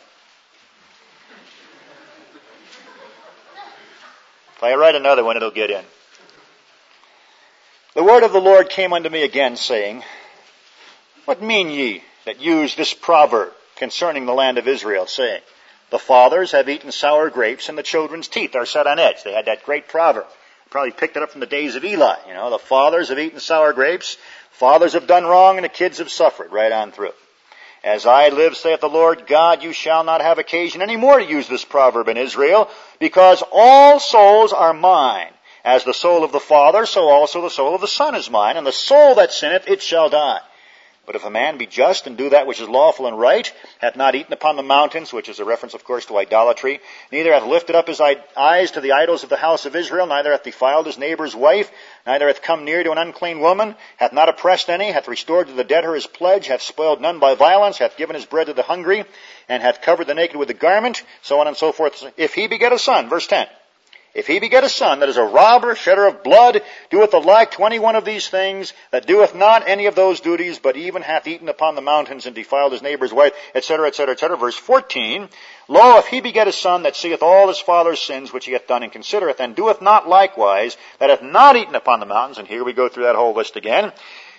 If I write another one, it'll get in. The word of the Lord came unto me again, saying, What mean ye that use this proverb concerning the land of Israel, saying, The fathers have eaten sour grapes, and the children's teeth are set on edge? They had that great proverb. Probably picked it up from the days of Eli. You know, the fathers have eaten sour grapes, fathers have done wrong, and the kids have suffered right on through. As I live, saith the Lord God, you shall not have occasion any more to use this proverb in Israel, because all souls are mine. As the soul of the Father, so also the soul of the Son is mine, and the soul that sinneth, it shall die. But if a man be just and do that which is lawful and right, hath not eaten upon the mountains, which is a reference, of course, to idolatry, neither hath lifted up his eyes to the idols of the house of Israel, neither hath defiled his neighbor's wife, neither hath come near to an unclean woman, hath not oppressed any, hath restored to the debtor his pledge, hath spoiled none by violence, hath given his bread to the hungry, and hath covered the naked with a garment, so on and so forth. If he beget a son, verse ten, if he beget a son that is a robber, shedder of blood, doeth the like twenty-one of these things, that doeth not any of those duties, but even hath eaten upon the mountains and defiled his neighbor's wife, et cetera, et cetera, et cetera. Verse fourteen, Lo, if he beget a son that seeth all his father's sins which he hath done and considereth, and doeth not likewise, that hath not eaten upon the mountains, and here we go through that whole list again,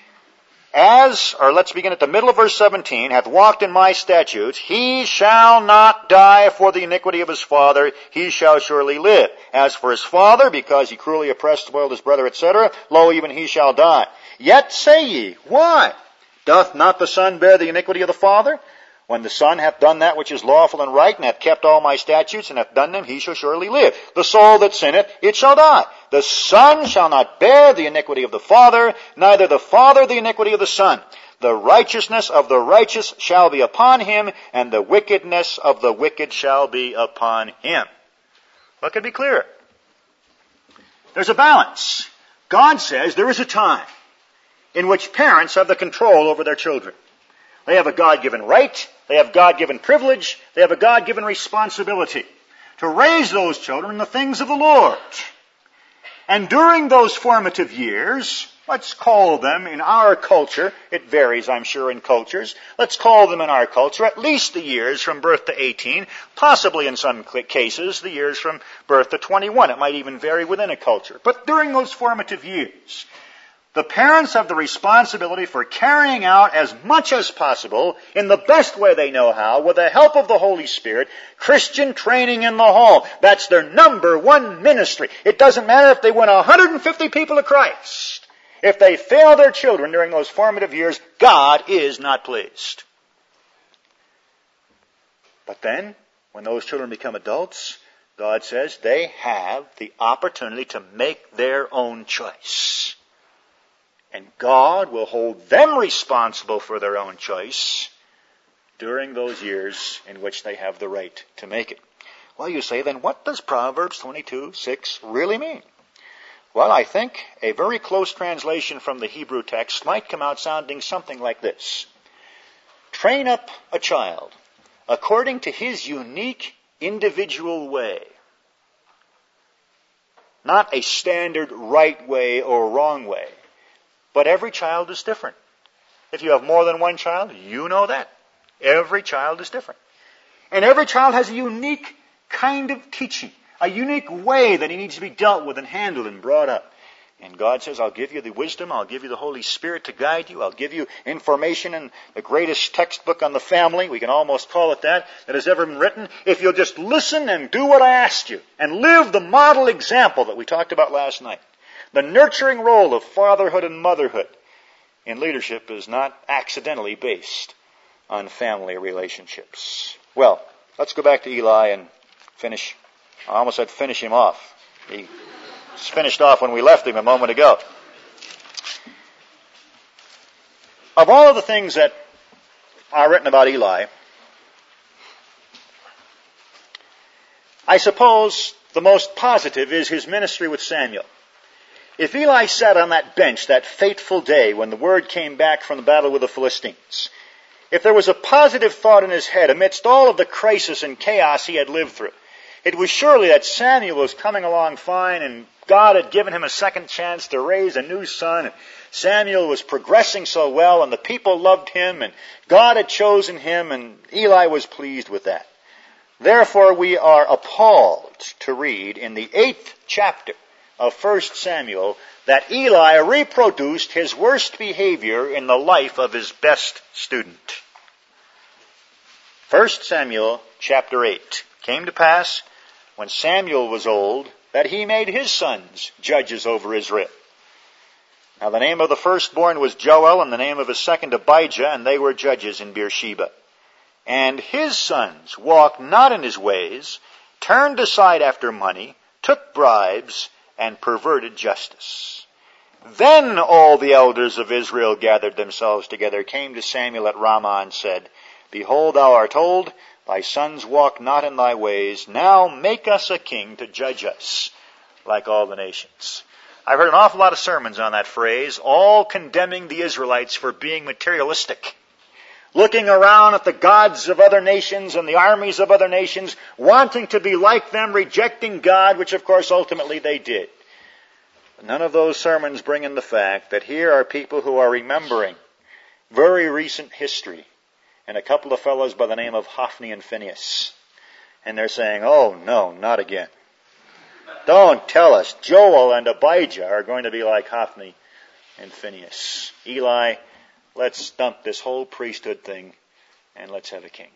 as, or let's begin at the middle of verse seventeen, hath walked in my statutes, he shall not die for the iniquity of his father, he shall surely live. As for his father, because he cruelly oppressed, spoiled his brother, et cetera, lo, even he shall die. Yet say ye, why? Doth not the son bear the iniquity of the father? When the son hath done that which is lawful and right, and hath kept all my statutes, and hath done them, he shall surely live. The soul that sinneth, it shall die. The son shall not bear the iniquity of the father, neither the father the iniquity of the son. The righteousness of the righteous shall be upon him, and the wickedness of the wicked shall be upon him. What could be clearer? There's a balance. God says there is a time in which parents have the control over their children. They have a God-given right, they have God-given privilege, they have a God-given responsibility to raise those children in the things of the Lord. And during those formative years, let's call them in our culture, it varies, I'm sure, in cultures, let's call them in our culture at least the years from birth to eighteen, possibly in some cases the years from birth to twenty-one. It might even vary within a culture. But during those formative years, the parents have the responsibility for carrying out as much as possible, in the best way they know how, with the help of the Holy Spirit, Christian training in the home. That's their number one ministry. It doesn't matter if they win one hundred fifty people to Christ. If they fail their children during those formative years, God is not pleased. But then, when those children become adults, God says they have the opportunity to make their own choice. And God will hold them responsible for their own choice during those years in which they have the right to make it. Well, you say, then what does Proverbs twenty-two six really mean? Well, I think a very close translation from the Hebrew text might come out sounding something like this. Train up a child according to his unique individual way. Not a standard right way or wrong way. But every child is different. If you have more than one child, you know that. Every child is different. And every child has a unique kind of teaching, a unique way that he needs to be dealt with and handled and brought up. And God says, I'll give you the wisdom, I'll give you the Holy Spirit to guide you, I'll give you information in the greatest textbook on the family, we can almost call it that, that has ever been written, if you'll just listen and do what I asked you, and live the model example that we talked about last night. The nurturing role of fatherhood and motherhood in leadership is not accidentally based on family relationships. Well, let's go back to Eli and finish. I almost said finish him off. He was finished off when we left him a moment ago. Of all of the things that are written about Eli, I suppose the most positive is his ministry with Samuel. If Eli sat on that bench that fateful day when the word came back from the battle with the Philistines, if there was a positive thought in his head amidst all of the crisis and chaos he had lived through, it was surely that Samuel was coming along fine and God had given him a second chance to raise a new son. And Samuel was progressing so well and the people loved him and God had chosen him and Eli was pleased with that. Therefore we are appalled to read in the eighth chapter of First Samuel that Eli reproduced his worst behavior in the life of his best student. First Samuel chapter eight. Came to pass, when Samuel was old, that he made his sons judges over Israel. Now the name of the firstborn was Joel, and the name of his second Abijah, and they were judges in Beersheba. And his sons walked not in his ways, turned aside after money, took bribes, and perverted justice. Then all the elders of Israel gathered themselves together, came to Samuel at Ramah, and said, Behold, thou art old, thy sons walk not in thy ways. Now make us a king to judge us, like all the nations. I've heard an awful lot of sermons on that phrase, all condemning the Israelites for being materialistic. Looking around at the gods of other nations and the armies of other nations, wanting to be like them, rejecting God, which of course ultimately they did. None of those sermons bring in the fact that here are people who are remembering very recent history, and a couple of fellows by the name of Hophni and Phinehas. And they're saying, oh no, not again. Don't tell us Joel and Abijah are going to be like Hophni and Phinehas. Eli, let's dump this whole priesthood thing and let's have a king.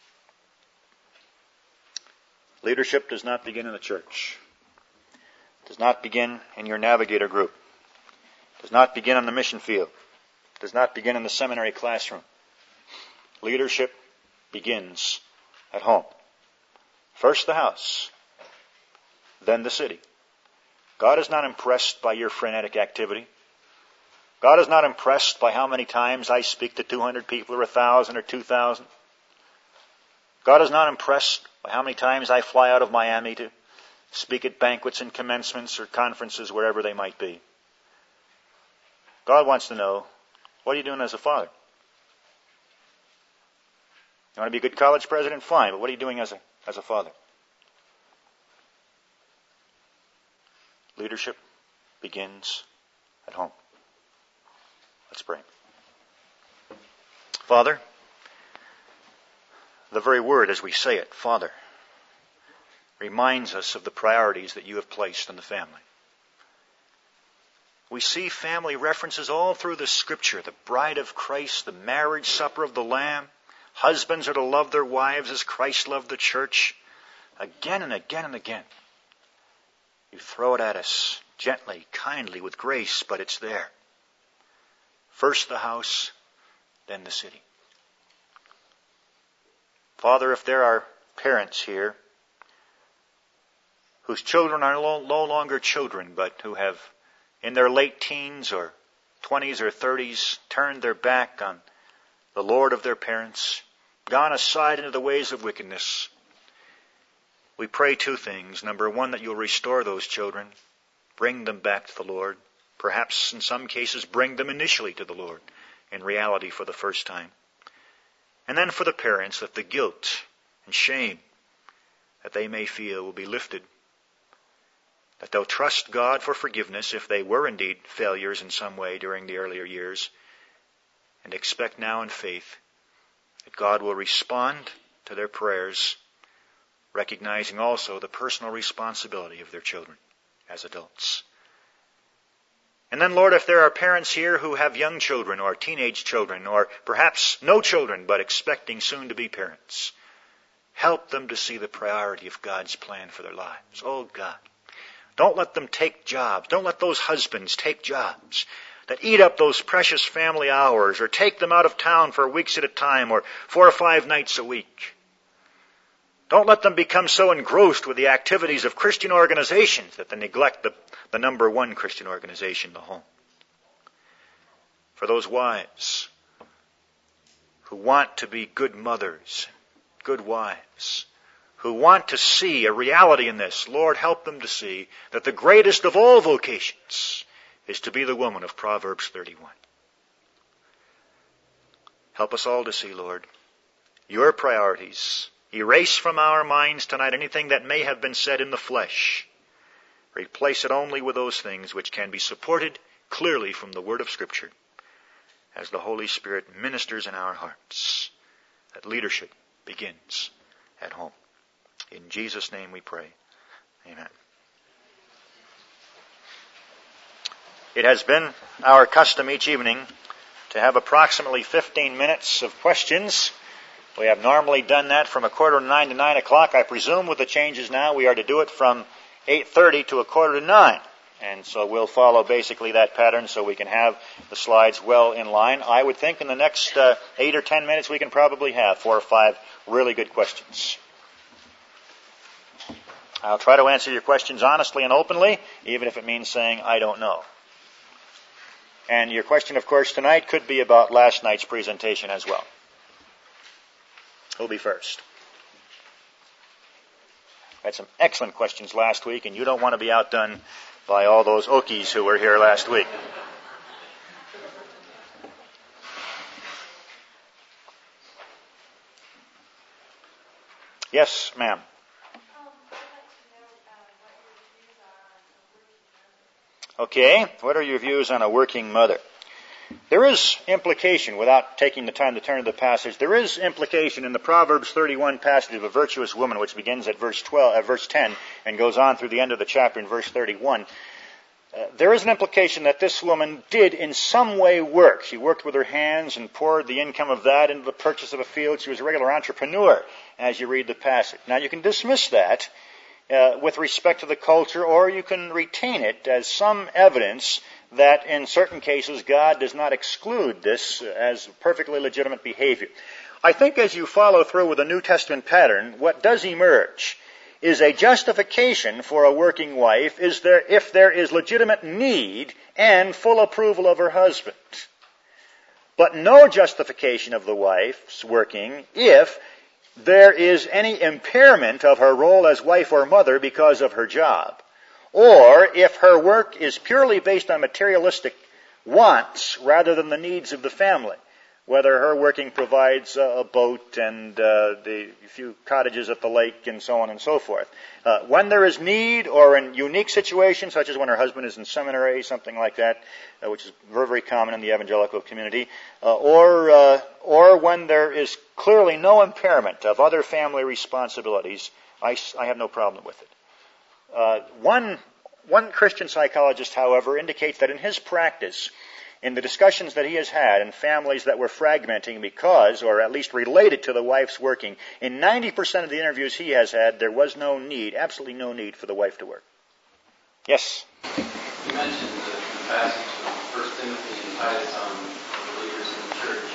Leadership does not begin in the church. It does not begin in your navigator group. It does not begin on the mission field. It does not begin in the seminary classroom. Leadership begins at home. First the house, then the city. God is not impressed by your frenetic activity. God is not impressed by how many times I speak to two hundred people or one thousand or two thousand. God is not impressed by how many times I fly out of Miami to speak at banquets and commencements or conferences, wherever they might be. God wants to know, what are you doing as a father? You want to be a good college president? Fine, but what are you doing as a, as a father? Leadership begins at home. Let's pray. Father, the very word as we say it, Father, reminds us of the priorities that you have placed in the family. We see family references all through the Scripture. The bride of Christ, the marriage supper of the Lamb. Husbands are to love their wives as Christ loved the church. Again and again and again. You throw it at us gently, kindly, with grace, but it's there. First the house, then the city. Father, if there are parents here whose children are no longer children, but who have, in their late teens or twenties or thirties, turned their back on the Lord of their parents, gone aside into the ways of wickedness, we pray two things. Number one, that you'll restore those children, bring them back to the Lord. Perhaps in some cases bring them initially to the Lord, in reality for the first time. And then for the parents, that the guilt and shame that they may feel will be lifted. That they'll trust God for forgiveness if they were indeed failures in some way during the earlier years. And expect now in faith that God will respond to their prayers, recognizing also the personal responsibility of their children as adults. And then, Lord, if there are parents here who have young children or teenage children or perhaps no children but expecting soon to be parents, help them to see the priority of God's plan for their lives. Oh, God, don't let them take jobs. Don't let those husbands take jobs that eat up those precious family hours or take them out of town for weeks at a time or four or five nights a week. Don't let them become so engrossed with the activities of Christian organizations that they neglect the, the number one Christian organization, the home. For those wives who want to be good mothers, good wives, who want to see a reality in this, Lord, help them to see that the greatest of all vocations is to be the woman of Proverbs thirty-one. Help us all to see, Lord, your priorities. Erase from our minds tonight anything that may have been said in the flesh. Replace it only with those things which can be supported clearly from the Word of Scripture as the Holy Spirit ministers in our hearts. That leadership begins at home. In Jesus' name we pray. Amen. It has been our custom each evening to have approximately fifteen minutes of questions. We have normally done that from a quarter to nine to nine o'clock. I presume with the changes now we are to do it from eight thirty to a quarter to nine. And so we'll follow basically that pattern so we can have the slides well in line. I would think in the next uh, eight or ten minutes we can probably have four or five really good questions. I'll try to answer your questions honestly and openly, even if it means saying I don't know. And your question, of course, tonight could be about last night's presentation as well. Who'll be first? I had some excellent questions last week, and you don't want to be outdone by all those Okies who were here last week. Yes, ma'am. Okay, what are your views on a working mother? There is implication, without taking the time to turn to the passage, there is implication in the Proverbs thirty-one passage of a virtuous woman, which begins at verse twelve, uh, verse ten, and goes on through the end of the chapter in verse thirty-one. Uh, there is an implication that this woman did in some way work. She worked with her hands and poured the income of that into the purchase of a field. She was a regular entrepreneur, as you read the passage. Now, you can dismiss that Uh, with respect to the culture, or you can retain it as some evidence that in certain cases God does not exclude this as perfectly legitimate behavior. I think as you follow through with the New Testament pattern, what does emerge is a justification for a working wife is there if there is legitimate need and full approval of her husband. But no justification of the wife's working if there is any impairment of her role as wife or mother because of her job, or if her work is purely based on materialistic wants rather than the needs of the family, whether her working provides a boat and uh, the few cottages at the lake and so on and so forth. Uh, when there is need or in unique situations, such as when her husband is in seminary, something like that, uh, which is very, very common in the evangelical community, uh, or uh, or when there is clearly no impairment of other family responsibilities, I, I have no problem with it. Uh, one, one Christian psychologist, however, indicates that in his practice, in the discussions that he has had in families that were fragmenting because, or at least related to the wife's working, in ninety percent of the interviews he has had, there was no need, absolutely no need for the wife to work. Yes? You mentioned the, the passage of First Timothy and Titus on the leaders in the church.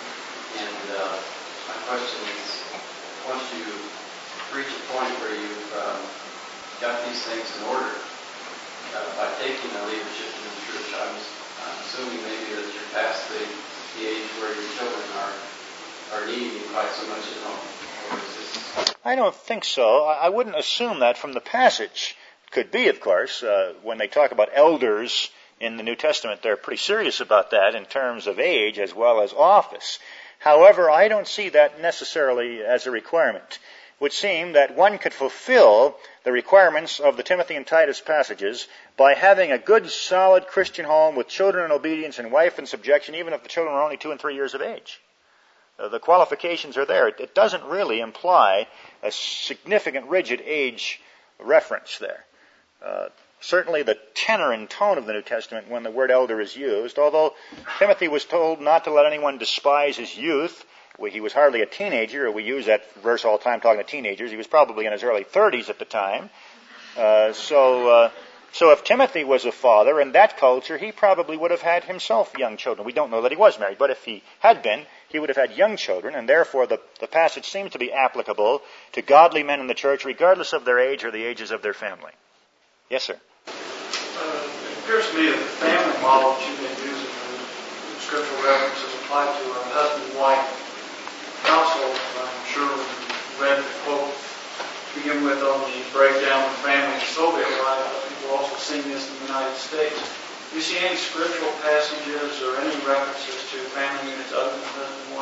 And uh, my question is, once you reach a point where you've um, got these things in order, uh, by taking the leadership in the church, I was I'm assuming maybe that you're past the, the age where your children are are needing you quite so much at home. Or is this... I don't think so. I wouldn't assume that from the passage. Could be, of course. Uh, when they talk about elders in the New Testament, they're pretty serious about that in terms of age as well as office. However, I don't see that necessarily as a requirement. It would seem that one could fulfill the requirements of the Timothy and Titus passages by having a good, solid Christian home with children in obedience and wife in subjection, even if the children are only two and three years of age. Uh, the qualifications are there. It, it doesn't really imply a significant rigid age reference there. Uh, certainly the tenor and tone of the New Testament when the word elder is used, although Timothy was told not to let anyone despise his youth. He was hardly a teenager. We use that verse all the time talking to teenagers. He was probably in his early thirties at the time. Uh, so uh, so if Timothy was a father in that culture, he probably would have had himself young children. We don't know that he was married, but if he had been, he would have had young children, and therefore the, the passage seems to be applicable to godly men in the church, regardless of their age or the ages of their family. Yes, sir? Uh, it appears to me that the family model that you've been using in scriptural references applied to a husband and wife household. I'm sure when you read the quote to begin with on the breakdown of family in Soviet life, I think we're also seeing this in the United States. Do you see any scriptural passages or any references to family units other than husband and wife?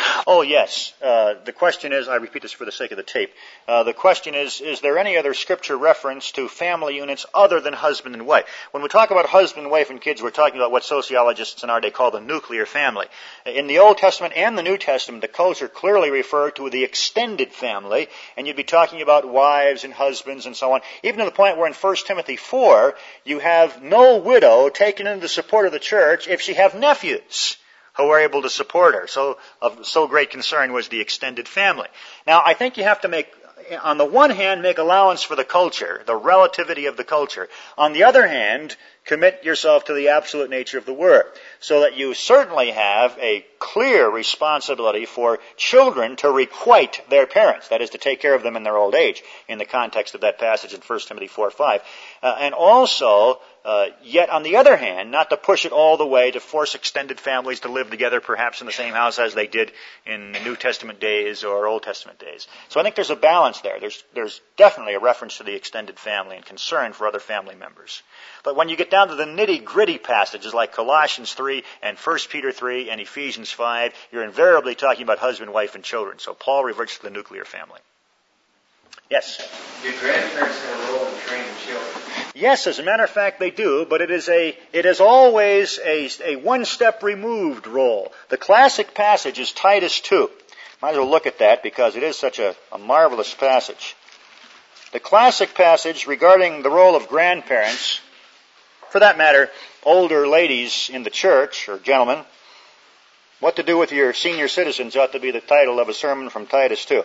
Oh, yes. Uh, the question is, I repeat this for the sake of the tape, uh, the question is, is there any other scripture reference to family units other than husband and wife? When we talk about husband, wife, and kids, we're talking about what sociologists in our day call the nuclear family. In the Old Testament and the New Testament, the culture clearly refer to the extended family, and you'd be talking about wives and husbands and so on, even to the point where in First Timothy four, you have no widow taken into the support of the church if she have nephews who were able to support her. So of so great concern was the extended family. Now, I think you have to make, on the one hand, make allowance for the culture, the relativity of the culture. On the other hand, commit yourself to the absolute nature of the word, so that you certainly have a clear responsibility for children to requite their parents, that is, to take care of them in their old age, in the context of that passage in First Timothy four five. Uh, and also, uh, yet on the other hand, not to push it all the way to force extended families to live together perhaps in the same house as they did in the New Testament days or Old Testament days. So I think there's a balance there. There's, there's definitely a reference to the extended family and concern for other family members. But when you get down to the nitty-gritty passages like Colossians three and First Peter three and Ephesians five, you're invariably talking about husband, wife, and children. So Paul reverts to the nuclear family. Yes? Do grandparents have a role in training children? Yes, as a matter of fact, they do, but it is a it is always a, a one-step removed role. The classic passage is Titus two. Might as well look at that because it is such a, a marvelous passage. The classic passage regarding the role of grandparents, for that matter, older ladies in the church, or gentlemen, what to do with your senior citizens ought to be the title of a sermon from Titus two.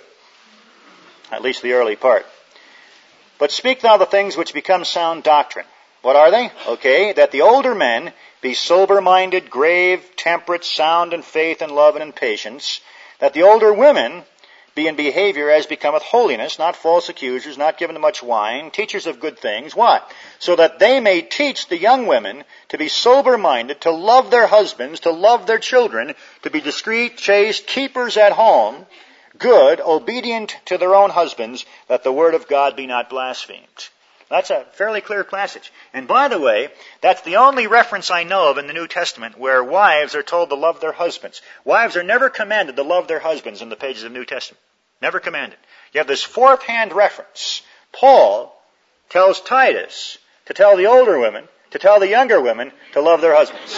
At least the early part. But speak thou the things which become sound doctrine. What are they? Okay, that the older men be sober-minded, grave, temperate, sound in faith and love and in patience. That the older women be in behavior as becometh holiness, not false accusers, not given to much wine, teachers of good things. Why? So that they may teach the young women to be sober-minded, to love their husbands, to love their children, to be discreet, chaste, keepers at home, good, obedient to their own husbands, that the word of God be not blasphemed. That's a fairly clear passage. And by the way, that's the only reference I know of in the New Testament where wives are told to love their husbands. Wives are never commanded to love their husbands in the pages of the New Testament. Never commanded. You have this fourth-hand reference. Paul tells Titus to tell the older women, to tell the younger women to love their husbands.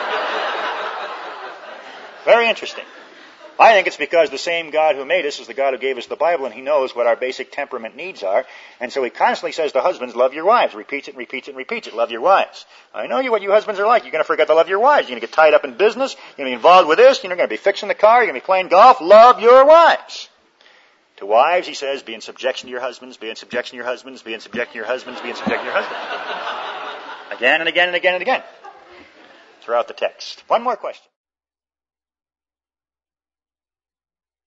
Very interesting. I think it's because the same God who made us is the God who gave us the Bible, and He knows what our basic temperament needs are. And so He constantly says to husbands, love your wives. Repeats it, repeats it, repeats it. Love your wives. I know you what you husbands are like. You're going to forget to love your wives. You're going to get tied up in business. You're going to be involved with this. You're going to be fixing the car. You're going to be playing golf. Love your wives. To wives, He says, be in subjection to your husbands, be in subjection to your husbands, be in subjection to your husbands, be in subjection to your husbands. Again and again and again and again. Throughout the text. One more question.